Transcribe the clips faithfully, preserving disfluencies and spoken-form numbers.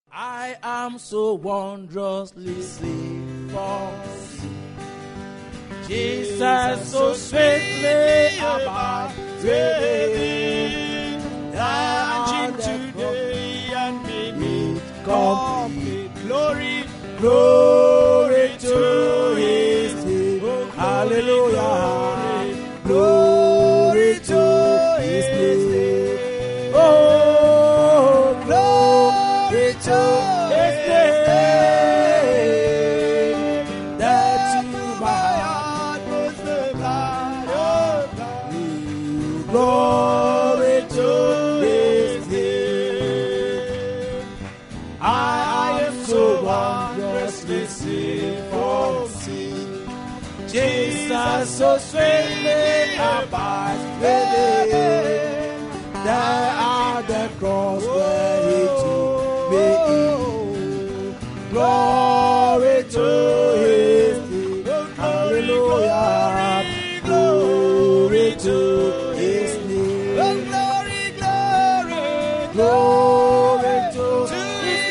I am so wondrously saved from sin. Jesus so sweetly abides within. And today and make it complete. Glory, glory to His name. Hallelujah. Glory to His name. Oh, glory to His name. That to my heart was the blood of God. Glory to His name. I am so wondrously saved from sin. Jesus so sweetly abides within. There at the cross where He took me in. Glory to His name. Hallelujah. Glory to His name. Glory, glory, glory to His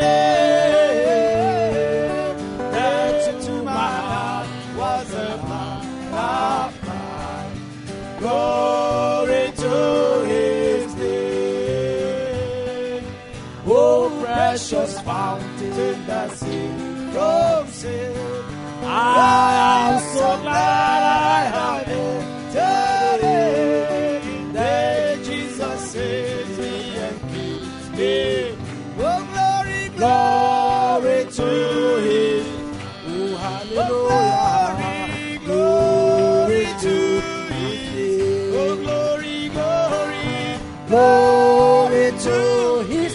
name. That to my heart was a blood of God. Glory to His name. Oh, precious fountain that saved from sin. I am so glad I have entered in. That Jesus saves me and keeps me. Oh, glory, glory to His. Oh, hallelujah. Glory to His name. Oh, glory, glory, glory to His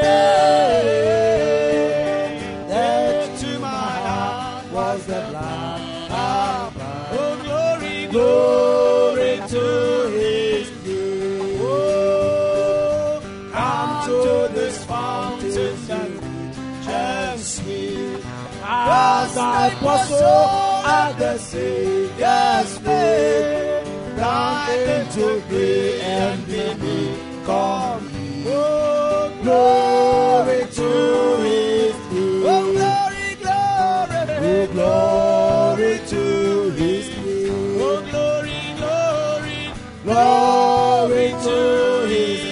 name. That to my heart was the blood of God. Oh, glory, glory to His name. Oh, come to this fountain that just sweet. As I apostle at the Savior's feet, come into me and be me, come. Oh, glory to His name. Oh, glory, glory. Oh, glory to His name. Oh, glory, glory. Glory to His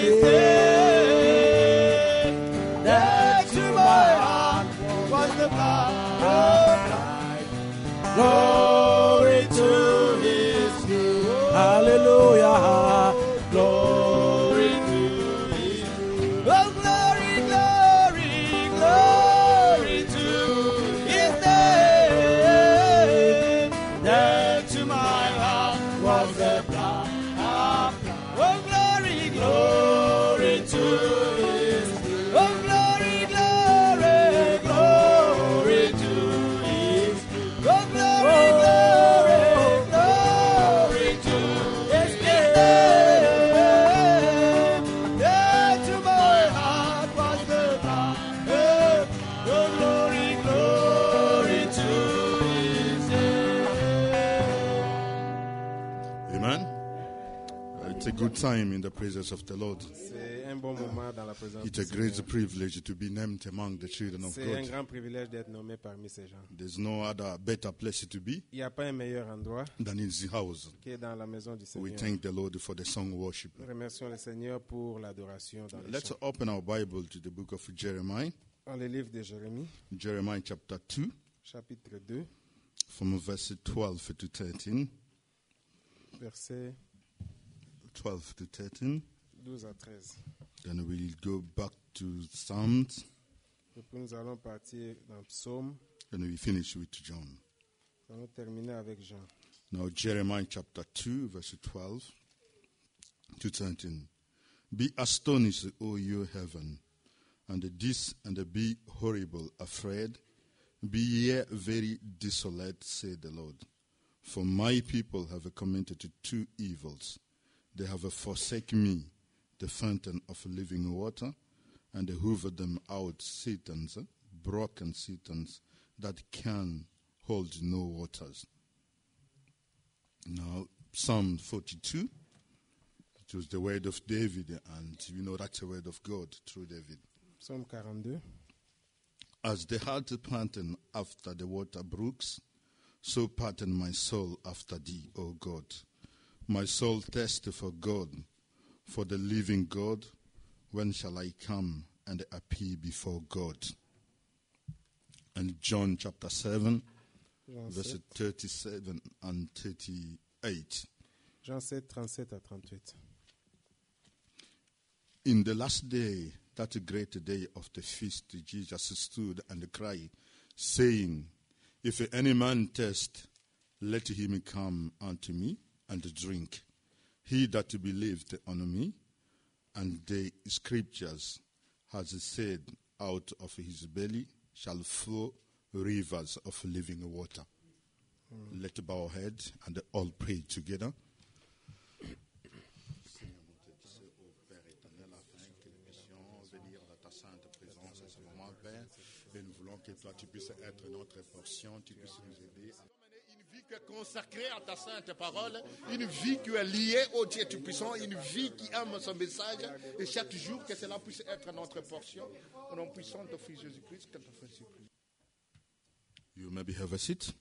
name. That to my heart was the blood of God. Glory to His name. Hallelujah. Glory to His name. Oh, glory, glory, glory to His name. That to my heart was the blood of God. Oh, glory, glory to His name. Oh, glory, glory, glory to His name. Oh, glory, glory, glory to His name. That to my heart was the blood. Oh, glory, glory to His name. Amen. It's a good time in the presence of the Lord. C'est un bon moment dans la présence It's du a Seigneur. great privilege to be named among the children of C'est un God. grand privilège d'être nommé parmi ces gens. There's no other better place to be Il n'y a pas un meilleur endroit than in the house. que dans la maison du We Seigneur. thank the Lord for the song worship. Nous remercions le Seigneur pour l'adoration dans les Let's chants. open our Bible to the book of Jeremiah, Dans le livre de Jérémie, Jeremiah chapter two, chapitre deux, from verse twelve to thirteen. versets twelve to thirteen. douze à treize. Then we'll go back to Psalms, Et puis nous allons partir dans Psaume. and we finish with John. Nous allons terminer avec Jean. Now, Jeremiah chapter two, verse twelve to thirteen. Be astonished, O you heaven, and this and be horrible, afraid. Be ye very desolate, said the Lord. For my people have committed two evils. They have forsaken me, the fountain of living water, and hoovered them out cisterns, broken cisterns, that can hold no waters. Now, Psalm forty-two, it was the word of David, and we know that's the word of God through David. Psaume quarante-deux. As the heart panted after the water brooks, so panted my soul after thee, O God. My soul thirsts for God, for the living God. When shall I come and appear before God? And John chapter seven, Jean verses sept, thirty-seven and thirty-eight. Jean sept, trente-sept à trente-huit. In the last day, that great day of the feast, Jesus stood and cried, saying, If any man thirst, let him come unto me and drink. He that believed on me, and the scriptures has said, out of his belly shall flow rivers of living water. Mm. Let's bow our head and all pray together. Et nous voulons que toi, tu puisses être notre portion, tu puisses nous aider. Une vie qui est consacrée à ta sainte parole, une vie qui est liée au Dieu Tout-Puissant, une vie qui aime son message, et chaque jour que cela puisse être notre portion. Au nom puissant de Fils Jésus-Christ, que ton Fils Jésus-Christ. You maybe have a seat.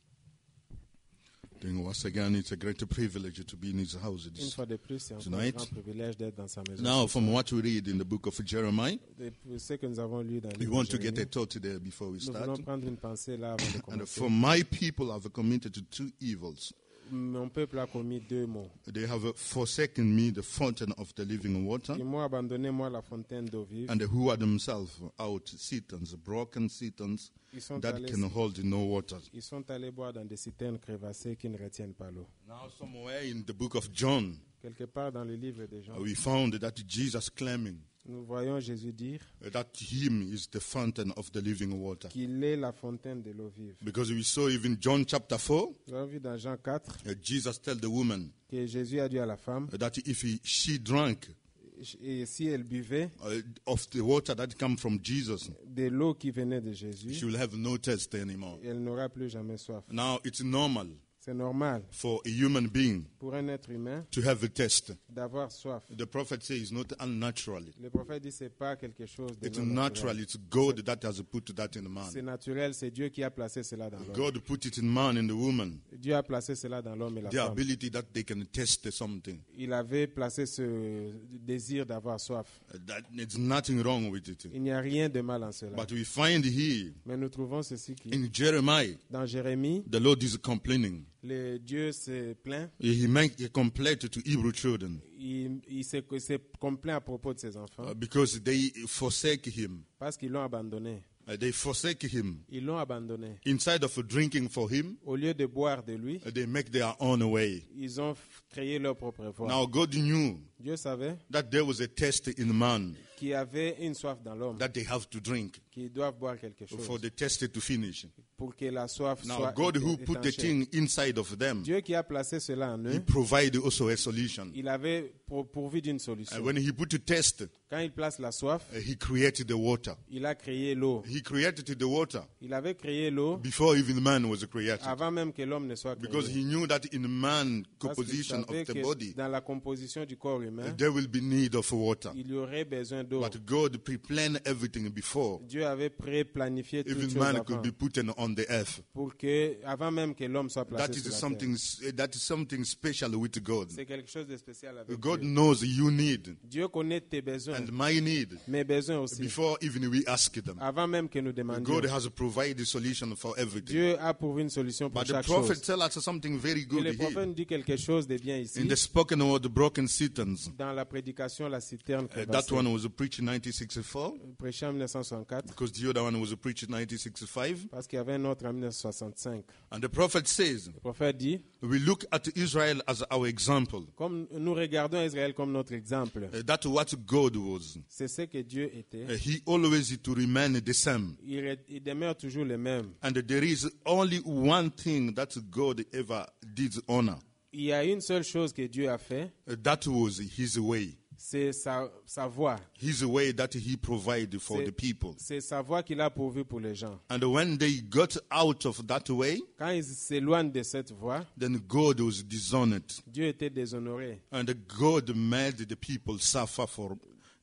Then once again, it's a great privilege to be in his house Une this fois de plus, c'est encore un tonight. grand privilège d'être dans sa maison. Now, ce from soir. what we read in the book of Jeremiah, Et pour ce que nous avons lu dans le we livre want de to get a Jérémie, thought there before we nous voulons start. prendre une pensée là avant de And commencer. for my people, I've committed to two evils. Mon peuple a commis deux mots. They have forsaken me, the fountain of the living water, Ils m'ont abandonné, moi, la fontaine d'eau vive. and who are themselves out cisterns, broken cisterns Ils sont, that allés, can hold no water. ils sont allés boire dans des citernes crevassées qui ne retiennent pas l'eau. Now, somewhere in the book of John, Quelque part dans le livre de Jean, we found that Jesus claiming nous voyons Jésus dire that him is the fountain of the living water. qu'il est la fontaine de l'eau vive. Because we saw even John chapter four, Nous avons vu dans Jean quatre uh, Jesus tell the woman que Jésus a dit à la femme, that if he, she drank et si elle buvait uh, of the water that come from Jesus, de l'eau qui venait de Jésus, she will have no thirst anymore. elle n'aura plus jamais soif. Now, it's normal C'est normal for a human being pour un être humain to have a test. d'avoir soif. The prophet says it's not unnatural. Le prophète dit c'est pas quelque chose de It's non natural. naturel. It's God that has put that in C'est man. naturel, c'est Dieu qui a placé cela dans l'homme. God put it in man and the woman. Dieu a placé cela dans l'homme et la The femme. ability that they can test something. Il avait placé ce désir d'avoir soif. Uh, That there's nothing wrong with it. Il n'y a rien de mal en cela. But we find here Mais nous trouvons ceci qui, in Jeremiah, dans Jérémie, the Lord is complaining. le Dieu se plaint. He make a complaint to Hebrew children Il, il se, se complaint à propos de ses enfants uh, because they forsake him. parce qu'ils l'ont abandonné. Uh, they forsake him. Ils l'ont abandonné. Instead of drinking for him, Au lieu de boire de lui, uh, they make their own way. ils ont f- créé leur propre voie. Now God knew Dieu savait that there was a test in man qu'il y avait une soif dans l'homme, that they have to drink qu'ils doivent boire quelque chose for the test to finish. pour que la soif Now soit God who éta- put the étanchée. thing inside of them, Dieu qui a placé cela en he eux, provide also a solution. il avait pour- pourvu d'une And solution. when he put the test, Quand il place la soif, uh, he created the water. il a créé l'eau. He created the water Il avait créé l'eau before even man was created. avant même que l'homme ne soit créé. Because he knew that in man Parce qu'il composition savait of the que body, dans la composition du corps humain, there will be need of water. il y aurait besoin d'eau. But God pre-planned everything before Dieu avait pré-planifié toutes even choses man avant, could be put in- on the earth. pour que, avant même que l'homme soit That placé is sur la something. terre. That is something special with God. C'est quelque chose de spécial avec God Dieu. knows you need Dieu connaît tes besoins, and my need mes besoins aussi, before even we ask them. avant même que nous demandions. God has provided a solution for everything. Dieu a pourvu une solution pour But the chaque prophet chose. tells us something very Et good le prophète here. nous dit quelque chose de bien ici. In the spoken word, the broken cisterns. Dans la prédication, la citerne Uh, that crevassée, one was preached in nineteen sixty-four, prêchée en mille neuf cent soixante-quatre, because the other one was preached in nineteen sixty-five. parce qu'il y avait un autre en mille neuf cent soixante-cinq. And the prophet says, Le prophète dit, we look at Israel as our example. comme nous regardons Israël comme notre exemple, Uh, that's what God was. c'est ce que Dieu Uh, était. he always to remain the same. Il, re- il demeure toujours le même. And there is only one thing that God ever did honor. Il y a une seule chose que Dieu a fait, Uh, that was his way. c'est sa, sa voix. His way that he provided for C'est- the people. C'est sa voix qu'il a pourvue pour les gens. And when they got out of that way, Quand ils s'éloignent de cette voie, then God was dishonored. Dieu était déshonoré. And God made the people suffer for uh,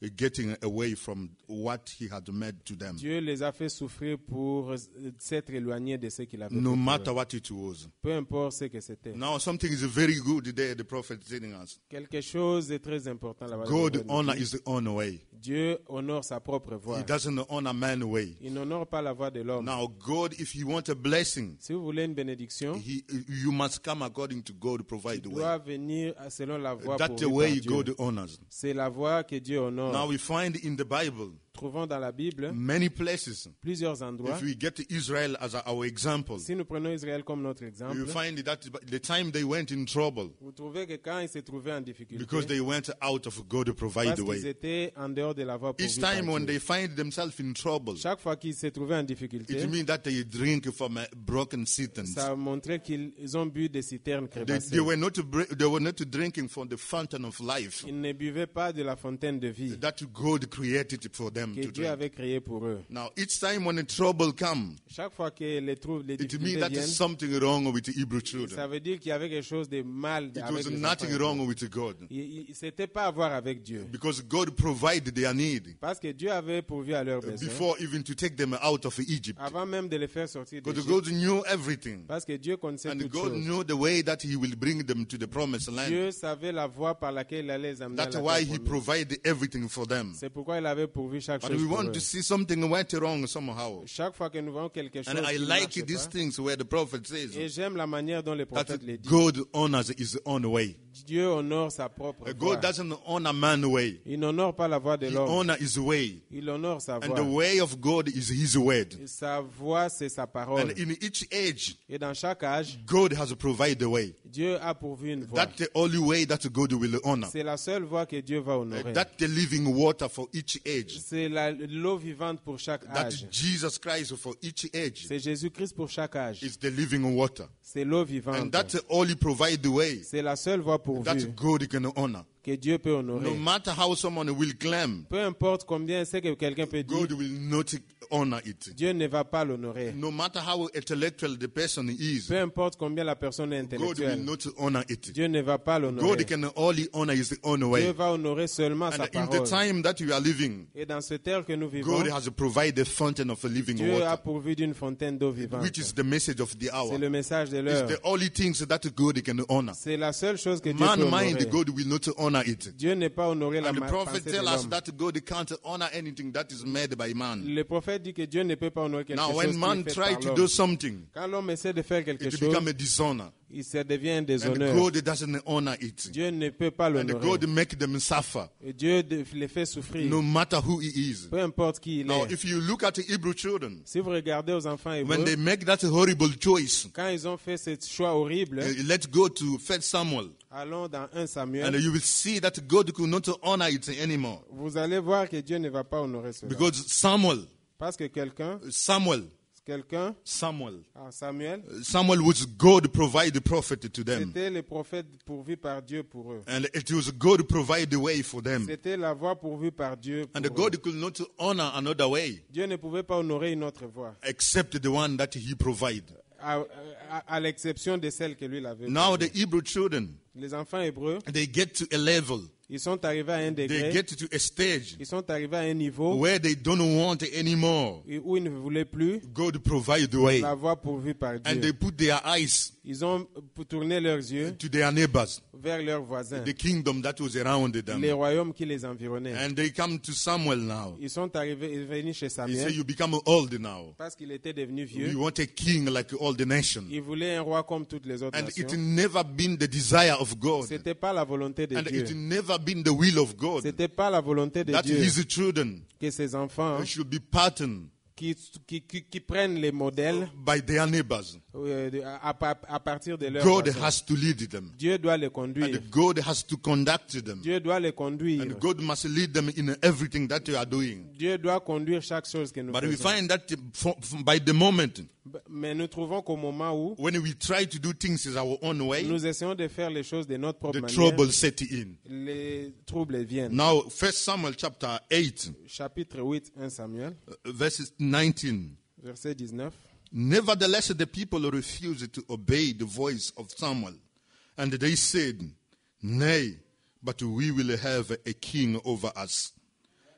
getting away from what he had made to them. Dieu les a fait souffrir pour euh, s'être éloignés de ce qu'il avait No fait pour matter eux. what it was. Peu importe ce que c'était. Now something is very good there, the prophet is telling us. Quelque chose de très important là-bas. God Le prophète nous honor dit. his own way. Dieu honore sa propre voix. He doesn't honor man's way. Il n'honore pas la voix de l'homme. Now God, if he wants a blessing, Si vous voulez une bénédiction, he, you must come according to God, provide the tu way. dois venir selon la voix That's the pourvue way par Dieu. God honors. C'est la voix que Dieu honore. Now we find in the Bible Trouvons dans la Bible many places. plusieurs endroits. If we get Israel as our example, Si nous prenons Israël comme notre exemple, you find that the time they went in trouble vous trouvez que quand ils se trouvaient en difficulté, because they went out of God to provide parce the qu'ils way. étaient en dehors de la voie Each pourvue par time when Dieu. they find themselves in trouble, Chaque fois qu'ils se trouvaient en difficulté, it means that they drink from a broken cisterns. ça montrait qu'ils ont bu des citernes They, crévassées. they were not br- they were not drinking from the fountain of life Ils ne buvaient pas de la fontaine de vie that God created for them que to Dieu drink. avait créée pour eux. Now, each time when the trouble comes, Chaque fois que les, trou- les it means difficultés that viennent, is something wrong with the Hebrew ça children. veut dire qu'il y avait quelque chose de mal It avec was les nothing enfants. wrong with God Il- il- C'était pas à voir avec Dieu. because God provided their need Parce que Dieu avait pourvu à leurs besoins. before even to take them out of Egypt. Avant même de les faire sortir Because d'Égypte. God knew everything. Parce que Dieu connaissait And toutes God choses. knew the way that He will bring them to the promised land. Dieu savait la voie par laquelle il allait les amener à That's la why terre He promise. provided everything for them. C'est pourquoi il avait pourvu chaque But chose we pour want eux. to see something went wrong somehow. Chaque fois que nous voyons quelque chose And I qui ne like marche these pas, things where the prophet et says j'aime la manière dont le that prophète les dit. God honors His own way. Dieu honore sa propre Uh, voix. God doesn't honor man's way. Il n'honore pas la voix de He l'homme. honors His way. Il honore sa And voix. the way of God is His word. Et sa voix, c'est sa parole. And in each age, Et dans chaque âge, God has provided the way. Dieu a pourvu une voix. That's the only way that God will honor. C'est la seule voix que Dieu va Uh, honorer. That's the living water for each age. C'est la- l'eau vivante pour chaque That's âge. Jesus Christ for each age. C'est Jésus-Christ pour chaque âge. It's the living water. C'est l'eau And vivante. that's the only provide the way C'est la seule voie that pourvue God can honor. que Dieu peut No honorer. matter how someone will claim, Peu importe combien c'est que quelqu'un peut dire, God will not honor it. Dieu ne va pas l'honorer. No matter how intellectual the person is, Peu importe combien la personne est God will intellectuelle, not honor it. Dieu ne va pas l'honorer. God can only honor His own Dieu way. va honorer seulement sa And in the parole. time that we are living, Et dans ce terre que nous vivons, God has provided a fountain of a living Dieu a water, pourvu d'une fontaine d'eau vivante. which is the message of the hour. C'est le message de It's l'heure. the only things that God can honor. C'est la seule chose que Dieu Man peut mind, honorer. God will not honor it. Dieu n'est pas honoré la And the ma- prophet pensée de tells us l'homme. that God can't honor anything that is made by man. Le prophète dit que Dieu ne peut pas honorer quelque Now, chose when qui man est fait tries par to l'homme. do something, Quand l'homme essaie de faire quelque it chose, becomes a dishonor. il se devient un And déshonneur. God doesn't honor it. Dieu ne peut pas And l'honorer. God make them suffer, Et Dieu de- les fait souffrir. no matter who he is. Peu importe qui il Now, est. if you look at the Hebrew children, Si vous regardez aux enfants hébreux, when they make that horrible choice, quand ils ont fait ce choix horrible, uh, let's go to First Samuel, allons dans un and Samuel, you will see that God could not honor it anymore. vous allez voir que Dieu ne va pas honorer cela. Because Samuel, Parce que quelqu'un, Samuel, quelqu'un, Samuel, ah, Samuel, Samuel was God provide the prophet to them. c'était le prophète pourvu par Dieu pour eux. And it was God provide the way for them. C'était la voie pourvue par Dieu And pour eux. God could not honor another way Dieu ne pouvait pas honorer une autre voie, except the one that he provide. à, à- à l'exception de celle que lui il avait. Now the Hebrew children, Les enfants hébreux, they get to a level, ils sont arrivés à un they degré, get to a stage ils sont arrivés à un niveau where they don't want anymore. où ils ne voulaient plus God provide the way. la voie pourvue par And they Dieu. put their eyes Ils ont tourné leurs yeux to their neighbors, vers leurs voisins, the kingdom that was around them. les royaumes qui les environnaient. And they come to Samuel now. Ils sont arrivés, ils sont venus chez He said, Samuel you become old now. parce qu'il était devenu We vieux. want a king like all the nations. Il voulait un roi comme toutes les autres And it nations. never been the desire of God. C'était pas la volonté de And Dieu. it never been the will of God C'était pas la volonté de that Dieu his children que ses enfants should be patterned qui, qui, qui, qui prennent les modèles by their neighbors. euh, de- à, à- à partir de leurs God voisins. has to lead them. Dieu doit les conduire. And God has to conduct them. Dieu doit les conduire. And God must lead them in everything that they are doing. Dieu doit conduire chaque chose que nous But we faisons. find that from- from- by the moment Mais nous trouvons qu'au moment où when we try to do things our own way, nous essayons de faire les choses de notre propre the manière, trouble set in. les troubles viennent. Now, First Samuel chapter eight, Chapitre huit, un Samuel, uh, verses nineteen. verset dix-neuf. Nevertheless, the people refused to obey the voice of Samuel. And they said, Nay, but we will have a king over us,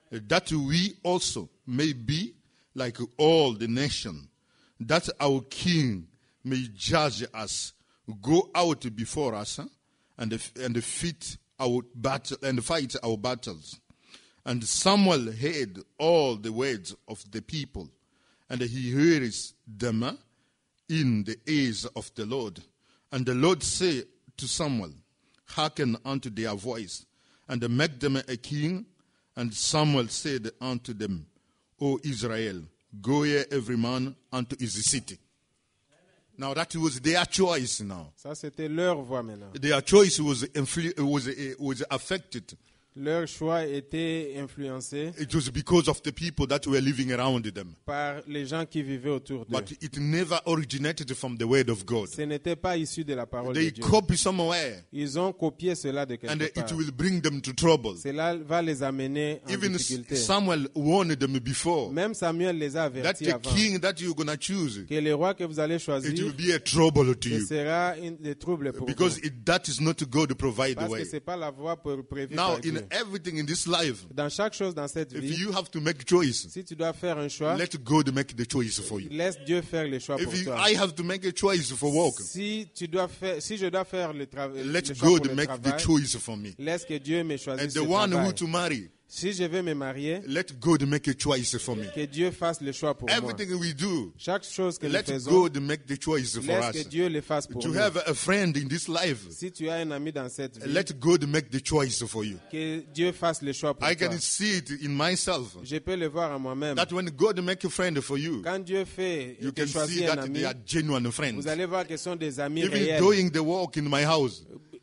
that we also may be like all the nation, that our king may judge us, go out before us, huh? and and fit our battle and fight our battles. And Samuel heard all the words of the people, and he hears them huh? in the ears of the Lord. And the Lord said to Samuel, hearken unto their voice, and make them a king. And Samuel said unto them, O Israel, go ye every man unto his city. Now that was their choice now. Ça, c'était leur voix maintenant. Their choice was influ- was uh, was affected. Leur choix était influencé It was because of the people that were living around them. par les gens qui vivaient autour d'eux. But it never originated from the word of God. Ce n'était pas issu de la parole They de Dieu. copy somewhere, Ils ont copié cela de and quelque it part. will bring them to trouble. Cela va les amener en Even difficulté. Samuel warned them before Même Samuel les a that avertis the avant king that you're gonna choose, que le roi que vous allez it choisir will be a trouble to ce you, sera une des troubles pour because vous. it, that is not God to provide the Parce que way. ce n'est pas la voie pour- prévue Now, par Dieu. in everything in this life, Dans chaque chose dans cette if vie, you have to make choice, si tu dois faire un choix, let God make the choice for you. laisse Dieu faire le choix pour If you, toi. I have to make a choice for work, Si tu dois faire, si je dois faire le, tra- le let choix pour God le make the travail, choice for me. laisse que Dieu me And choisisse the le one who travail. to marry, Si je veux me marier, let God make a choice for me. que Dieu fasse le choix pour moi. Everything we do, Chaque chose que nous let faisons, God make the choice for laisse que us. Dieu le fasse pour To nous. have a friend in this life, Si tu as un ami dans cette vie, let God make the choice for you. que Dieu fasse le choix pour I toi. can see it in myself, Je peux le voir en moi-même. that when God make a friend for you, Quand Dieu fait you et te can see choisit un that ami, they are genuine friends. vous allez voir que ce sont des amis Even réels. doing the work in my house,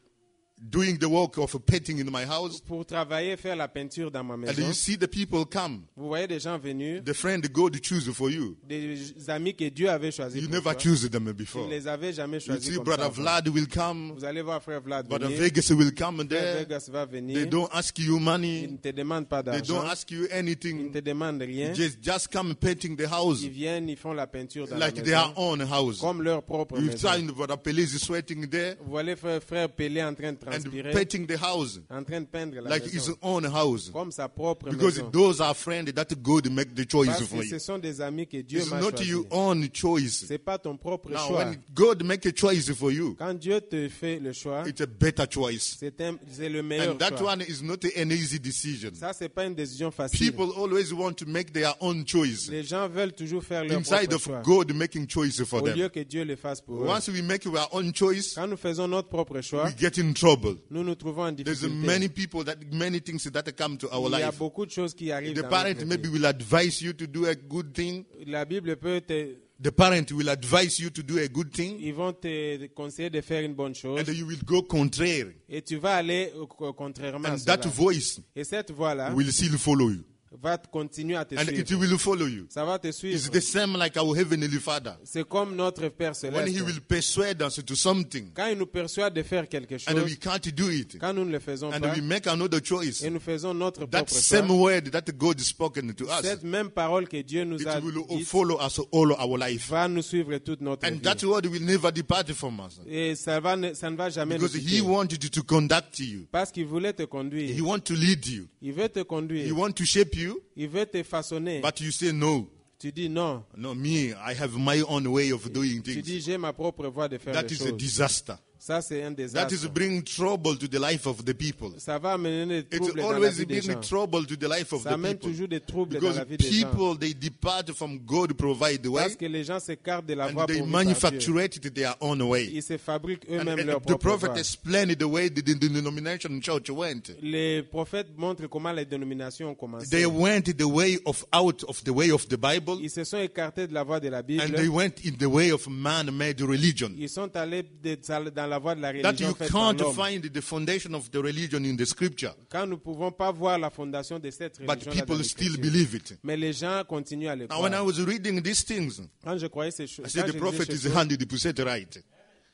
doing the work of painting in my house, Pour travailler, faire la peinture dans ma and maison, you see the people come, vous voyez des gens venus, the friend God choose for you. des amis que Dieu avait choisis You pour never toi. choose them Vous before. ne les avez jamais You choisis see comme Brother ça avant. Vlad will come, Vous allez voir frère Vlad Brother venir. Vegas will come Frère there. Vegas va They venir. don't ask you Il money. ne te demande pas They d'argent. don't ask you Ils ne anything. te demandent rien. Just, just come painting the house Ils viennent, ils font la peinture dans like la their maison. own house. Comme leur propre You maison. find Brother Pelé is sweating there Vous voyez frère, frère Pelé en train de and transpirer, painting the house en train de peindre la like his maison. own house. Comme sa propre Because maison. those are friends that God make the choice Parce for que you. ce sont des amis que Dieu It's m'a not choisis. your own choice. C'est pas ton propre Now, choix. when God make a choice for you, Quand Dieu te fait le choix, it's a better choice. c'est un- c'est le meilleur And that choix. one is not an easy decision. Ça, c'est pas une décision facile. People always want to make their own choice Les gens veulent toujours faire leur inside propre of choix. God making choice for Au lieu them. que Dieu le fasse pour eux. Once we make our own choice, Quand nous faisons notre propre choix, we get in trouble. nous nous trouvons en There's difficulté. many people that many things that come to our Il y a life. beaucoup de choses qui arrivent The dans parent notre maybe vie. will advise you to do a good thing. La Bible peut te, The parent will advise you to do a good thing, ils vont te conseiller de faire une bonne chose and you will go contrary. et tu vas aller au- au- contrairement à And cela. that voice Et cette voix-là will still follow you. va te continuer à te And it suivre. will follow you. Ça va te It's suivre. the same like our Heavenly Father. C'est comme notre Père When He céleste. will persuade us to something, Quand il nous persuade de faire quelque and chose, we can't do it, quand nous ne le faisons and pas, we make another choice, et nous faisons notre that propre same choix, word that God spoken to us, cette même parole que Dieu nous a it will dite follow us all our life. va nous suivre toute notre And vie. that word will never depart from us. Et ça, va ne, ça ne va jamais nous Because He quitter. wanted to conduct you. Parce qu'il voulait te He conduire. wants to lead you. Il veut te He conduire. wants to shape you. Il veut te façonner. But you say, no, Tu dis non. no, me, I have my own way of doing Tu things. dis j'ai ma propre voie de faire That les is a choses. disaster. Ça, c'est un That désastre. is bring trouble to the life of the people. Ça va amener des It troubles dans la always vie des bring gens. trouble to the life of Ça the amène people. toujours des troubles dans Because la vie des gens. people, they depart from God provide the way, Parce que les gens s'écartent de la and voie they pour par Dieu. manufacture it their own way. Ils se fabriquent And, eux-mêmes and leur the propre prophet voie. explained the way the, the denomination church went. Les prophètes montrent comment les dénominations ont commencé. They went the way of out of the way of the Bible, Ils se sont écartés de la voie de la Bible. and they went in the way of man-made religion. Ils sont allés de- dans la voie de la That religion you faite par can't l'homme. find the foundation of the religion in the scripture, Quand nous ne pouvons pas voir la fondation de cette but religion people still believe it. mais les gens continuent à le Now, when I croire. was reading these things, Quand je croyais ces choses, I said quand the je prophet lisais is ces choses, handed the pusset right.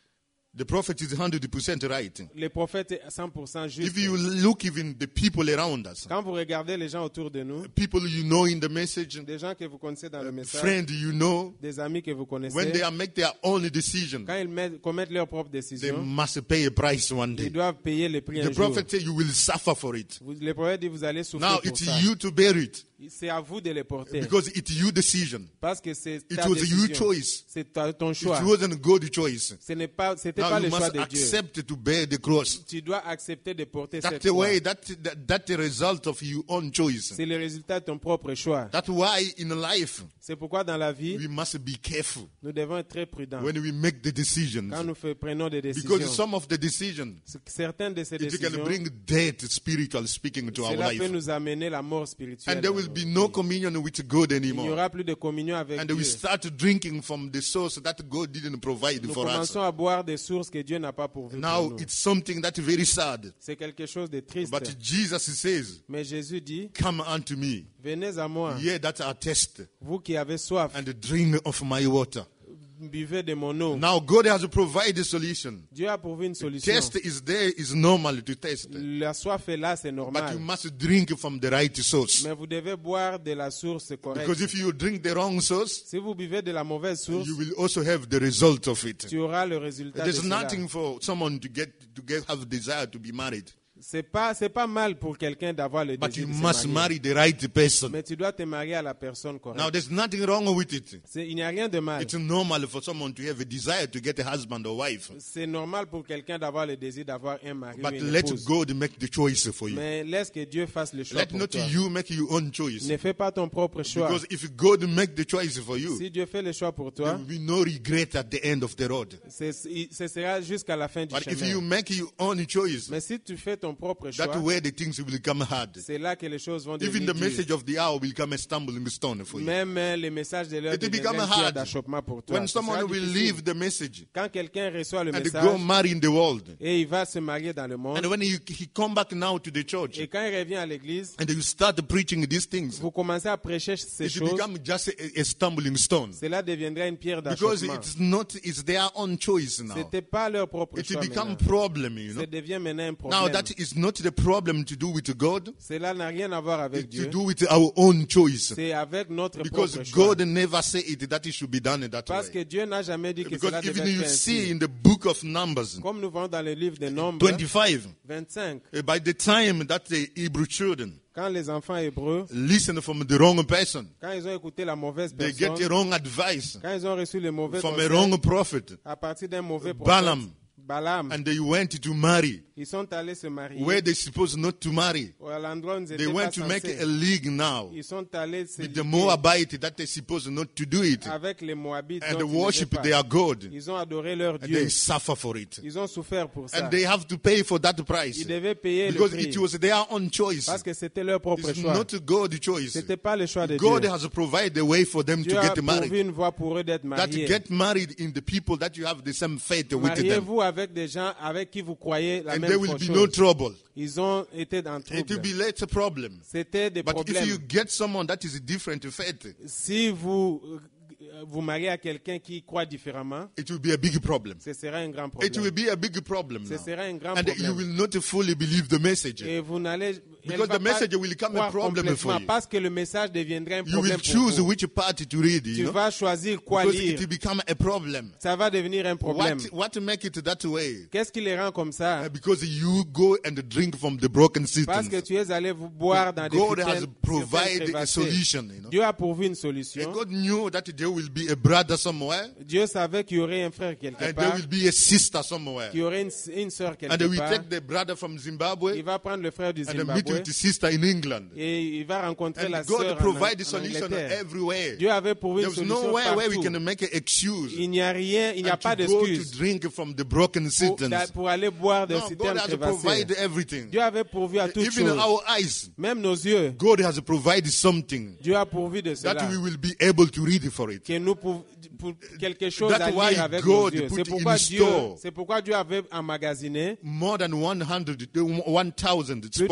The prophet is one hundred percent right. Le prophète est cent pour cent juste. If you look even the people around us, Quand vous regardez les gens autour de nous, people you know in the message, des gens que vous connaissez dans le message, friends you know, des amis que vous connaissez, when they are make their own decision, quand ils mettent- commettent leurs propres they décisions, must pay a price one ils day. doivent payer le prix The un jour. prophet said you will suffer for it. Vous- le prophète dit vous allez souffrir Now pour it's ça. you to bear it C'est à vous de les porter. because it's your decision. Parce que c'est It ta was your décision. choice. C'est ta- ton It choix. wasn't a good choice. Ce n'est pas, c'était Now pas you le choix must de Dieu. accept to bear the cross. Tu dois accepter de porter That's cette the croix. way. That that that's the result of your own choice. C'est le résultat de ton propre choix. That's why in life C'est pourquoi dans la vie, we must be careful nous devons être très prudents when we make the decisions quand nous fait- prenons des because décisions. some of the decisions Certaines de ces it can décisions, bring death, spiritual speaking, to our cela peut life, nous amener la mort spirituelle. and there will be no communion with God Il n'y anymore. aura plus de communion avec And Dieu. we start drinking from the source that God didn't provide Nous for us. commençons à boire des sources que Dieu n'a pas pourvues pour Now nous. it's something that's very sad. C'est quelque chose de triste. But Jesus says, Mais Jésus dit, "Come unto me, venez à moi, ye that are thirsty, vous qui avez soif, and drink of my water." buvez de mon eau. Now God has provided a solution. Dieu a pourvu une solution. Test is there, is normal to test. La soif est là, c'est But you normal. must drink from the right source. Mais vous devez boire de la source correcte. Because if you drink the wrong source, Si vous buvez de la mauvaise source, you will also have the result of it. tu auras le résultat de There's cela. nothing for someone to get to get have desire to be married. C'est pas, c'est pas mal pour quelqu'un d'avoir le But désir you de se must marier. marry the right person. Mais tu dois te marier à la personne Now correcte. there's nothing wrong with it. C'est- il n'y a rien de mal. It's normal for someone to have a desire to get a husband or wife. C'est normal pour quelqu'un d'avoir le désir d'avoir un mari ou But une let épouse. God make the choice for you. Mais laisse que Dieu fasse le choix Let pour not toi. you make your own choice. Ne fais pas ton propre choix. Because if God make the choice for you, Si Dieu fait le choix pour there toi, will be no regret at the end of the road. c'est- ce sera jusqu'à la fin du But if chemin. you make your own choice, Mais si tu fais ton propre choix, that's where the things will become hard. c'est là que les choses vont Even devenir the dures. message of the hour will become a stumbling stone for you. Même euh, les messages de l'heure It will deviendront become une pierre hard d'achoppement pour toi. when Ce sera someone will difficile. leave the message Quand quelqu'un reçoit le and message go marry in the world. et il va se marier dans le monde, And when he, he come back now to the church et quand il revient à l'église, and you start preaching these things, vous commencez à prêcher ces it will choses, become just a, a stumbling stone. cela deviendra une pierre Because d'achoppement. it's not, it's their own choice now. C'était pas leur propre It will choix become maintenant. problem, you know. Ça devient maintenant un Now problème. that is not the problem to do with God, Cela n'a rien à voir avec it's to Dieu. do with our own choice. C'est avec notre Because propre choix. God never said it that it should be done that Parce que way. Dieu n'a jamais dit que Because cela devait even you être see ainsi. in the book of Numbers Comme nous voyons dans le livre des Nombres twenty-five, vingt-cinq, uh, by the time that the Hebrew children quand les enfants hébreux, listen from the wrong person, quand ils ont écouté la mauvaise they get personne, the wrong advice quand ils ont reçu le mauvais from a conseil wrong prophet, à partir d'un mauvais prophète, Balaam, Balaam, and they went to marry ils sont allés se marier where they supposed not to marry. à l'endroit où ils They étaient pas went to make a censés. league now Ils sont allés se with the lier Moabite that they supposed not to do it, avec les Moabites and dont they ils n'aimaient worship pas. their God, Ils ont adoré leur and Dieu. they suffer for it. Ils ont souffert pour ça. And they have to pay for that price Ils devaient payer le because prix it was their own choice. parce que c'était leur propre It's choix. not God's choice. C'était pas le choix de God Dieu. has provided a way for them Dieu to a get pourvu married. une voie pour eux d'être That mariés. get married in the people that you have the same faith with them. Mariez-vous avec des gens avec qui vous croyez la And même there will chose. be no trouble. Ils ont été dans le It will trouble. be less a problem. C'était des But if problèmes. you get someone that is different faith, Si vous euh, vous mariez à quelqu'un qui croit différemment, it will be a big problem. ce sera un grand It will problème. be a big problem Ce now. sera un grand And you problème. will not fully believe the message. Et vous n'allez elle Because va the pas message will become a croire problem for complètement you. parce que le message deviendra un You problème will pour choose vous. which part to read, Tu you know, vas choisir quoi because lire. it will become a problem. Ça va devenir un problème. What, what make it that way? Qu'est-ce qui les rend comme ça? Uh, Because you go and drink from the broken Parce que systems. tu es allé vous boire dans des God has certaines provided a crevassées. solution, you know. Dieu a pourvu une And solution. God knew that there will be a brother somewhere, Dieu savait qu'il y aurait un frère quelque and there part, will be a sister somewhere. qu'il y aurait une, une sœur quelque And they will part. take the brother from Il Zimbabwe va prendre le frère du and then meet Zimbabwe with the sister in England. et il va rencontrer la And sœur God en, provided en solution Angleterre. everywhere. Dieu avait pourvu une There's solution nowhere where we partout. can make an excuse Il n'y a rien, il n'y a and pas to go to d'excuse drink from the broken pour, systems. pour aller boire des No, God citernes has crevassées. provided everything. Dieu avait pourvu à toutes Even choses. our eyes, Même nos yeux, God has provided something Dieu a pourvu de that cela. we will be able to read for it. Que nous pour, pour quelque chose That's à why lire avec God nos yeux. put C'est pourquoi in Dieu, store c'est pourquoi Dieu avait emmagasiné More than one hundred, one thousand plus spoken de,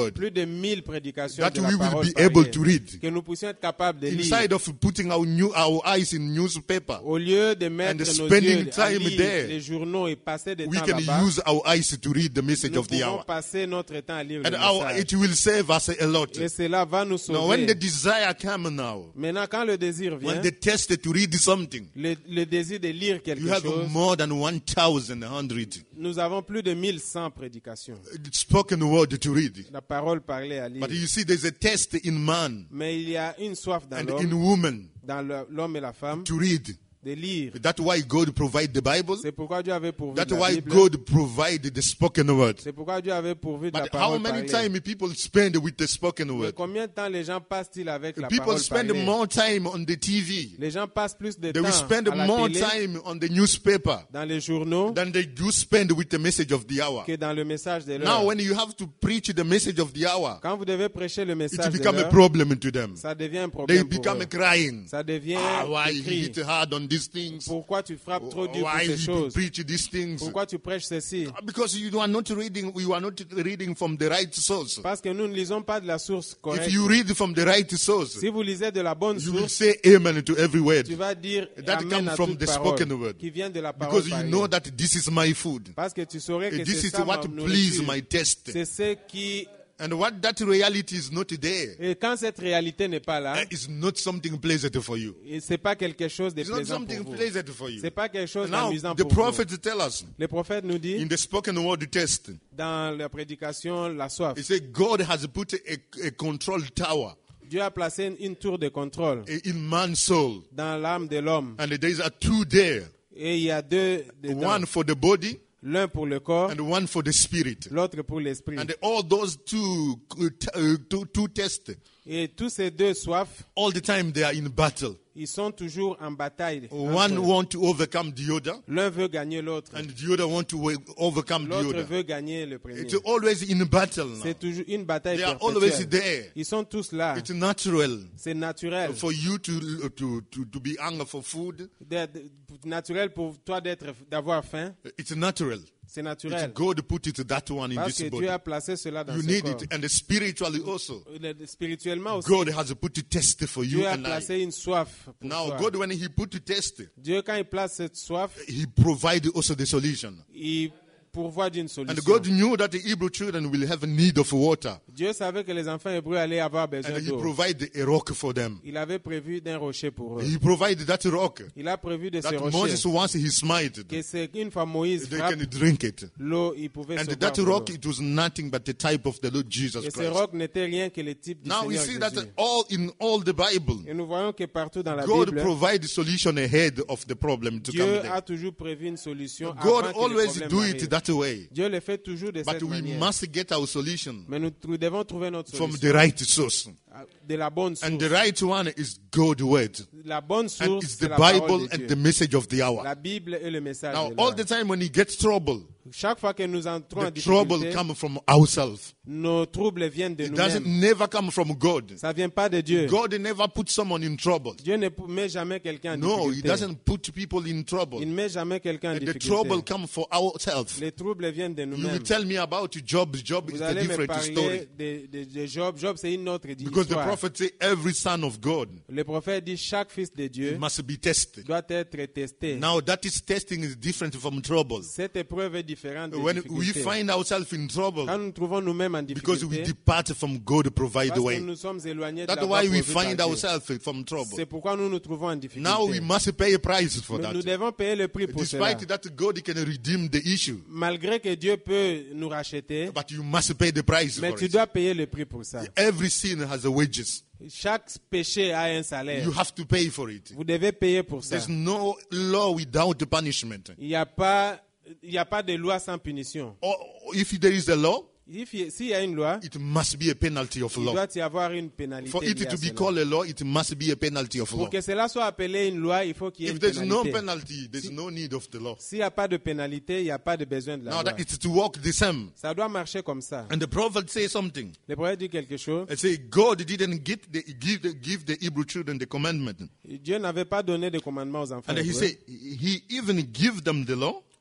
word, plus de mille prédications that de la we will parole be able parlée, to read. que nous puissions être capables de lire. Instead of putting our new our eyes in newspaper, Au lieu de mettre and nos spending yeux à time lire there, les journaux et passer du we temps can là-bas, use our eyes to read the message nous of the pouvons hour. passer notre temps à lire And le our, message. it will save us a lot. Et cela va nous Now, when the sauver. desire comes now, Maintenant, quand le désir vient, when the test to read something, le, le désir de lire you quelque have chose, more than one thousand hundred nous avons plus de mille cent prédications. spoken word to read. La parole parlée à lire. But you see, there's a test in man Mais il y a une soif dans and in l'homme, woman dans le- l'homme et la femme, to read. de lire. That's why God provided the Bible. C'est pourquoi Dieu avait pourvu That's de la why Bible. God provided the spoken word. C'est pourquoi Dieu avait pourvu de la But how parole many parlée. time people spend with the spoken Mais word? combien de temps les gens passent-ils avec la People parole spend parlée? more time on the T V. Les gens passent plus de They will temps spend à la more télé, time on the newspaper dans les journaux, than they do spend with the message of the hour. que dans le message de Now, l'heure. when you have to preach the message of the hour, Quand vous devez prêcher le it message de becomes a l'heure, problem to them. ça devient un They problème pour become eux. crying. Ça devient Ah, why des you cris. hit hard on these things? Pourquoi tu frappes trop dur pour Why ces you choses? preach these things? Pourquoi tu prêches ceci? Because you are not reading. You are not reading from the right source. Parce que nous ne lisons pas de la source If correcte. you read from the right source, Si vous lisez de la bonne you will source, say amen to every word, tu vas dire That amen comes à from toute the parole spoken word. qui vient de la parole because you parlée. know that this is my food. Parce que tu saurais que This c'est is ça what ma please nourriture. my taste. C'est ce qui... And what that reality is not there, Et quand cette réalité n'est pas là, uh, is not something pleasant for you. et c'est pas quelque chose de It's not plaisant something pour vous. pleasant for you. C'est pas quelque chose Now, d'amusant the pour vous. prophets tell us Le prophète nous dit, in the spoken word test, dans la prédication, la soif, he said God has put a, a control tower Dieu a placé une tour de contrôle in man's soul. dans l'âme de l'homme. And there are two there, Et il y a deux dedans. one for the body L'un pour le corps, and one for the spirit. l'autre pour l'esprit. And all those two, uh, t- uh, two, two tests, Et tous ces deux soifs, all the time they are in battle. ils sont toujours en bataille. entre One eux. want to overcome the other, L'un veut gagner l'autre. and the other want to wa- overcome the L'autre other. veut gagner le premier. It's always in battle now. C'est toujours une bataille They are always perpétuelle. there. Ils sont tous là. It's natural C'est naturel. for you to, to, to, to be hungry for food. De- de- naturel pour toi d'être, d'avoir faim. It's natural. C'est It's naturel. God put it that one in Parce this que body. Dieu a placé cela dans You ce need corps. it, and spiritually also. Le- Spirituellement aussi, God has put a test for you Dieu a and I. placé une soif pour Now, toi. God, when He put a test, Dieu, quand il place cette soif, He provided also the solution. il pourvoit d'une And solution. God knew that the Hebrew children will have need of water, Dieu savait que les enfants hébreux allaient avoir besoin and He d'eau. provided a rock for them. Il avait prévu d'un rocher pour eux. He provided that rock Il a prévu de ce that rocher Moses, once he smited, que c'est une fois Moïse they frappe can drink it. l'eau, il pouvait se And boire that de rock, l'eau. it was nothing but the type of the Lord Jesus Et ce Christ. roc n'était rien que le type du Now we Seigneur see Jésus. that all in all the Bible, Et nous voyons que partout dans la God Bible, provides solution ahead of the problem to come Dieu there. a toujours prévu une solution God avant que le always problème do arrive. it that way. Dieu le fait toujours de But cette we manière. must get our solution Mais nous, nous devons trouver notre from solution the right source. de la bonne And source. the right one is God's word. La bonne And source, it's c'est the la parole Bible de and Dieu. the message of the hour. La Bible et le message Now, de all l'heure. the time when he gets trouble, Chaque fois que nous entrons en the trouble difficulté, comes from ourselves. nos troubles viennent de It doesn't nous-mêmes. never come from God. Ça vient pas de Dieu. God never put someone in trouble. Dieu ne met jamais quelqu'un en No, he difficulté. doesn't put people in Il trouble. ne met jamais quelqu'un en And the trouble difficulté. comes for ourselves. Les troubles viennent de You will nous-mêmes. tell me about Job. Job is Vous a allez me different story. parler de, de, de Job. Job, c'est une autre Because the histoire. prophet say every son of God Le prophète dit chaque fils de Dieu must be tested. doit être testé. Now that is testing is different from trouble. Cette épreuve est différente des When we difficultés. find ourselves in trouble Quand nous nous trouvons nous-mêmes en because we difficulté, depart from God provide parce que way. nous sommes éloignés de That's la voie why we pourvue par find Dieu. ourselves from trouble. C'est pourquoi nous nous trouvons en difficulté. Now we must pay a price for Mais that. nous devons payer le prix pour cela. Despite that God can redeem the issue, Malgré que Dieu peut nous racheter, but you must pay the price mais for tu it. dois payer le prix pour ça. Every sin has a wages. Chaque péché a un salaire. You have to pay for it. Vous devez payer pour ça. There's no law without the punishment. Il n'y a pas, il n'y a pas de loi sans punition. Or if there is a law, If il- S'il y a une loi, it must be a penalty of il law. doit y avoir une pénalité. For it liée à to be cela. called a law, it must be a penalty of law. Pour que cela soit appelé une loi, il faut qu'il y ait If une there's no pénalité. penalty, there's no need of the law. S'il n'y a pas de pénalité, il n'y a pas de besoin de la Now loi. that it's to work the same. Ça doit marcher comme ça. And the prophet says something. Le prophète dit quelque chose. I say God didn't get the, give, the, give the Hebrew children the commandment. Dieu n'avait pas donné de commandement aux enfants. And he hébreux. said he even give them the law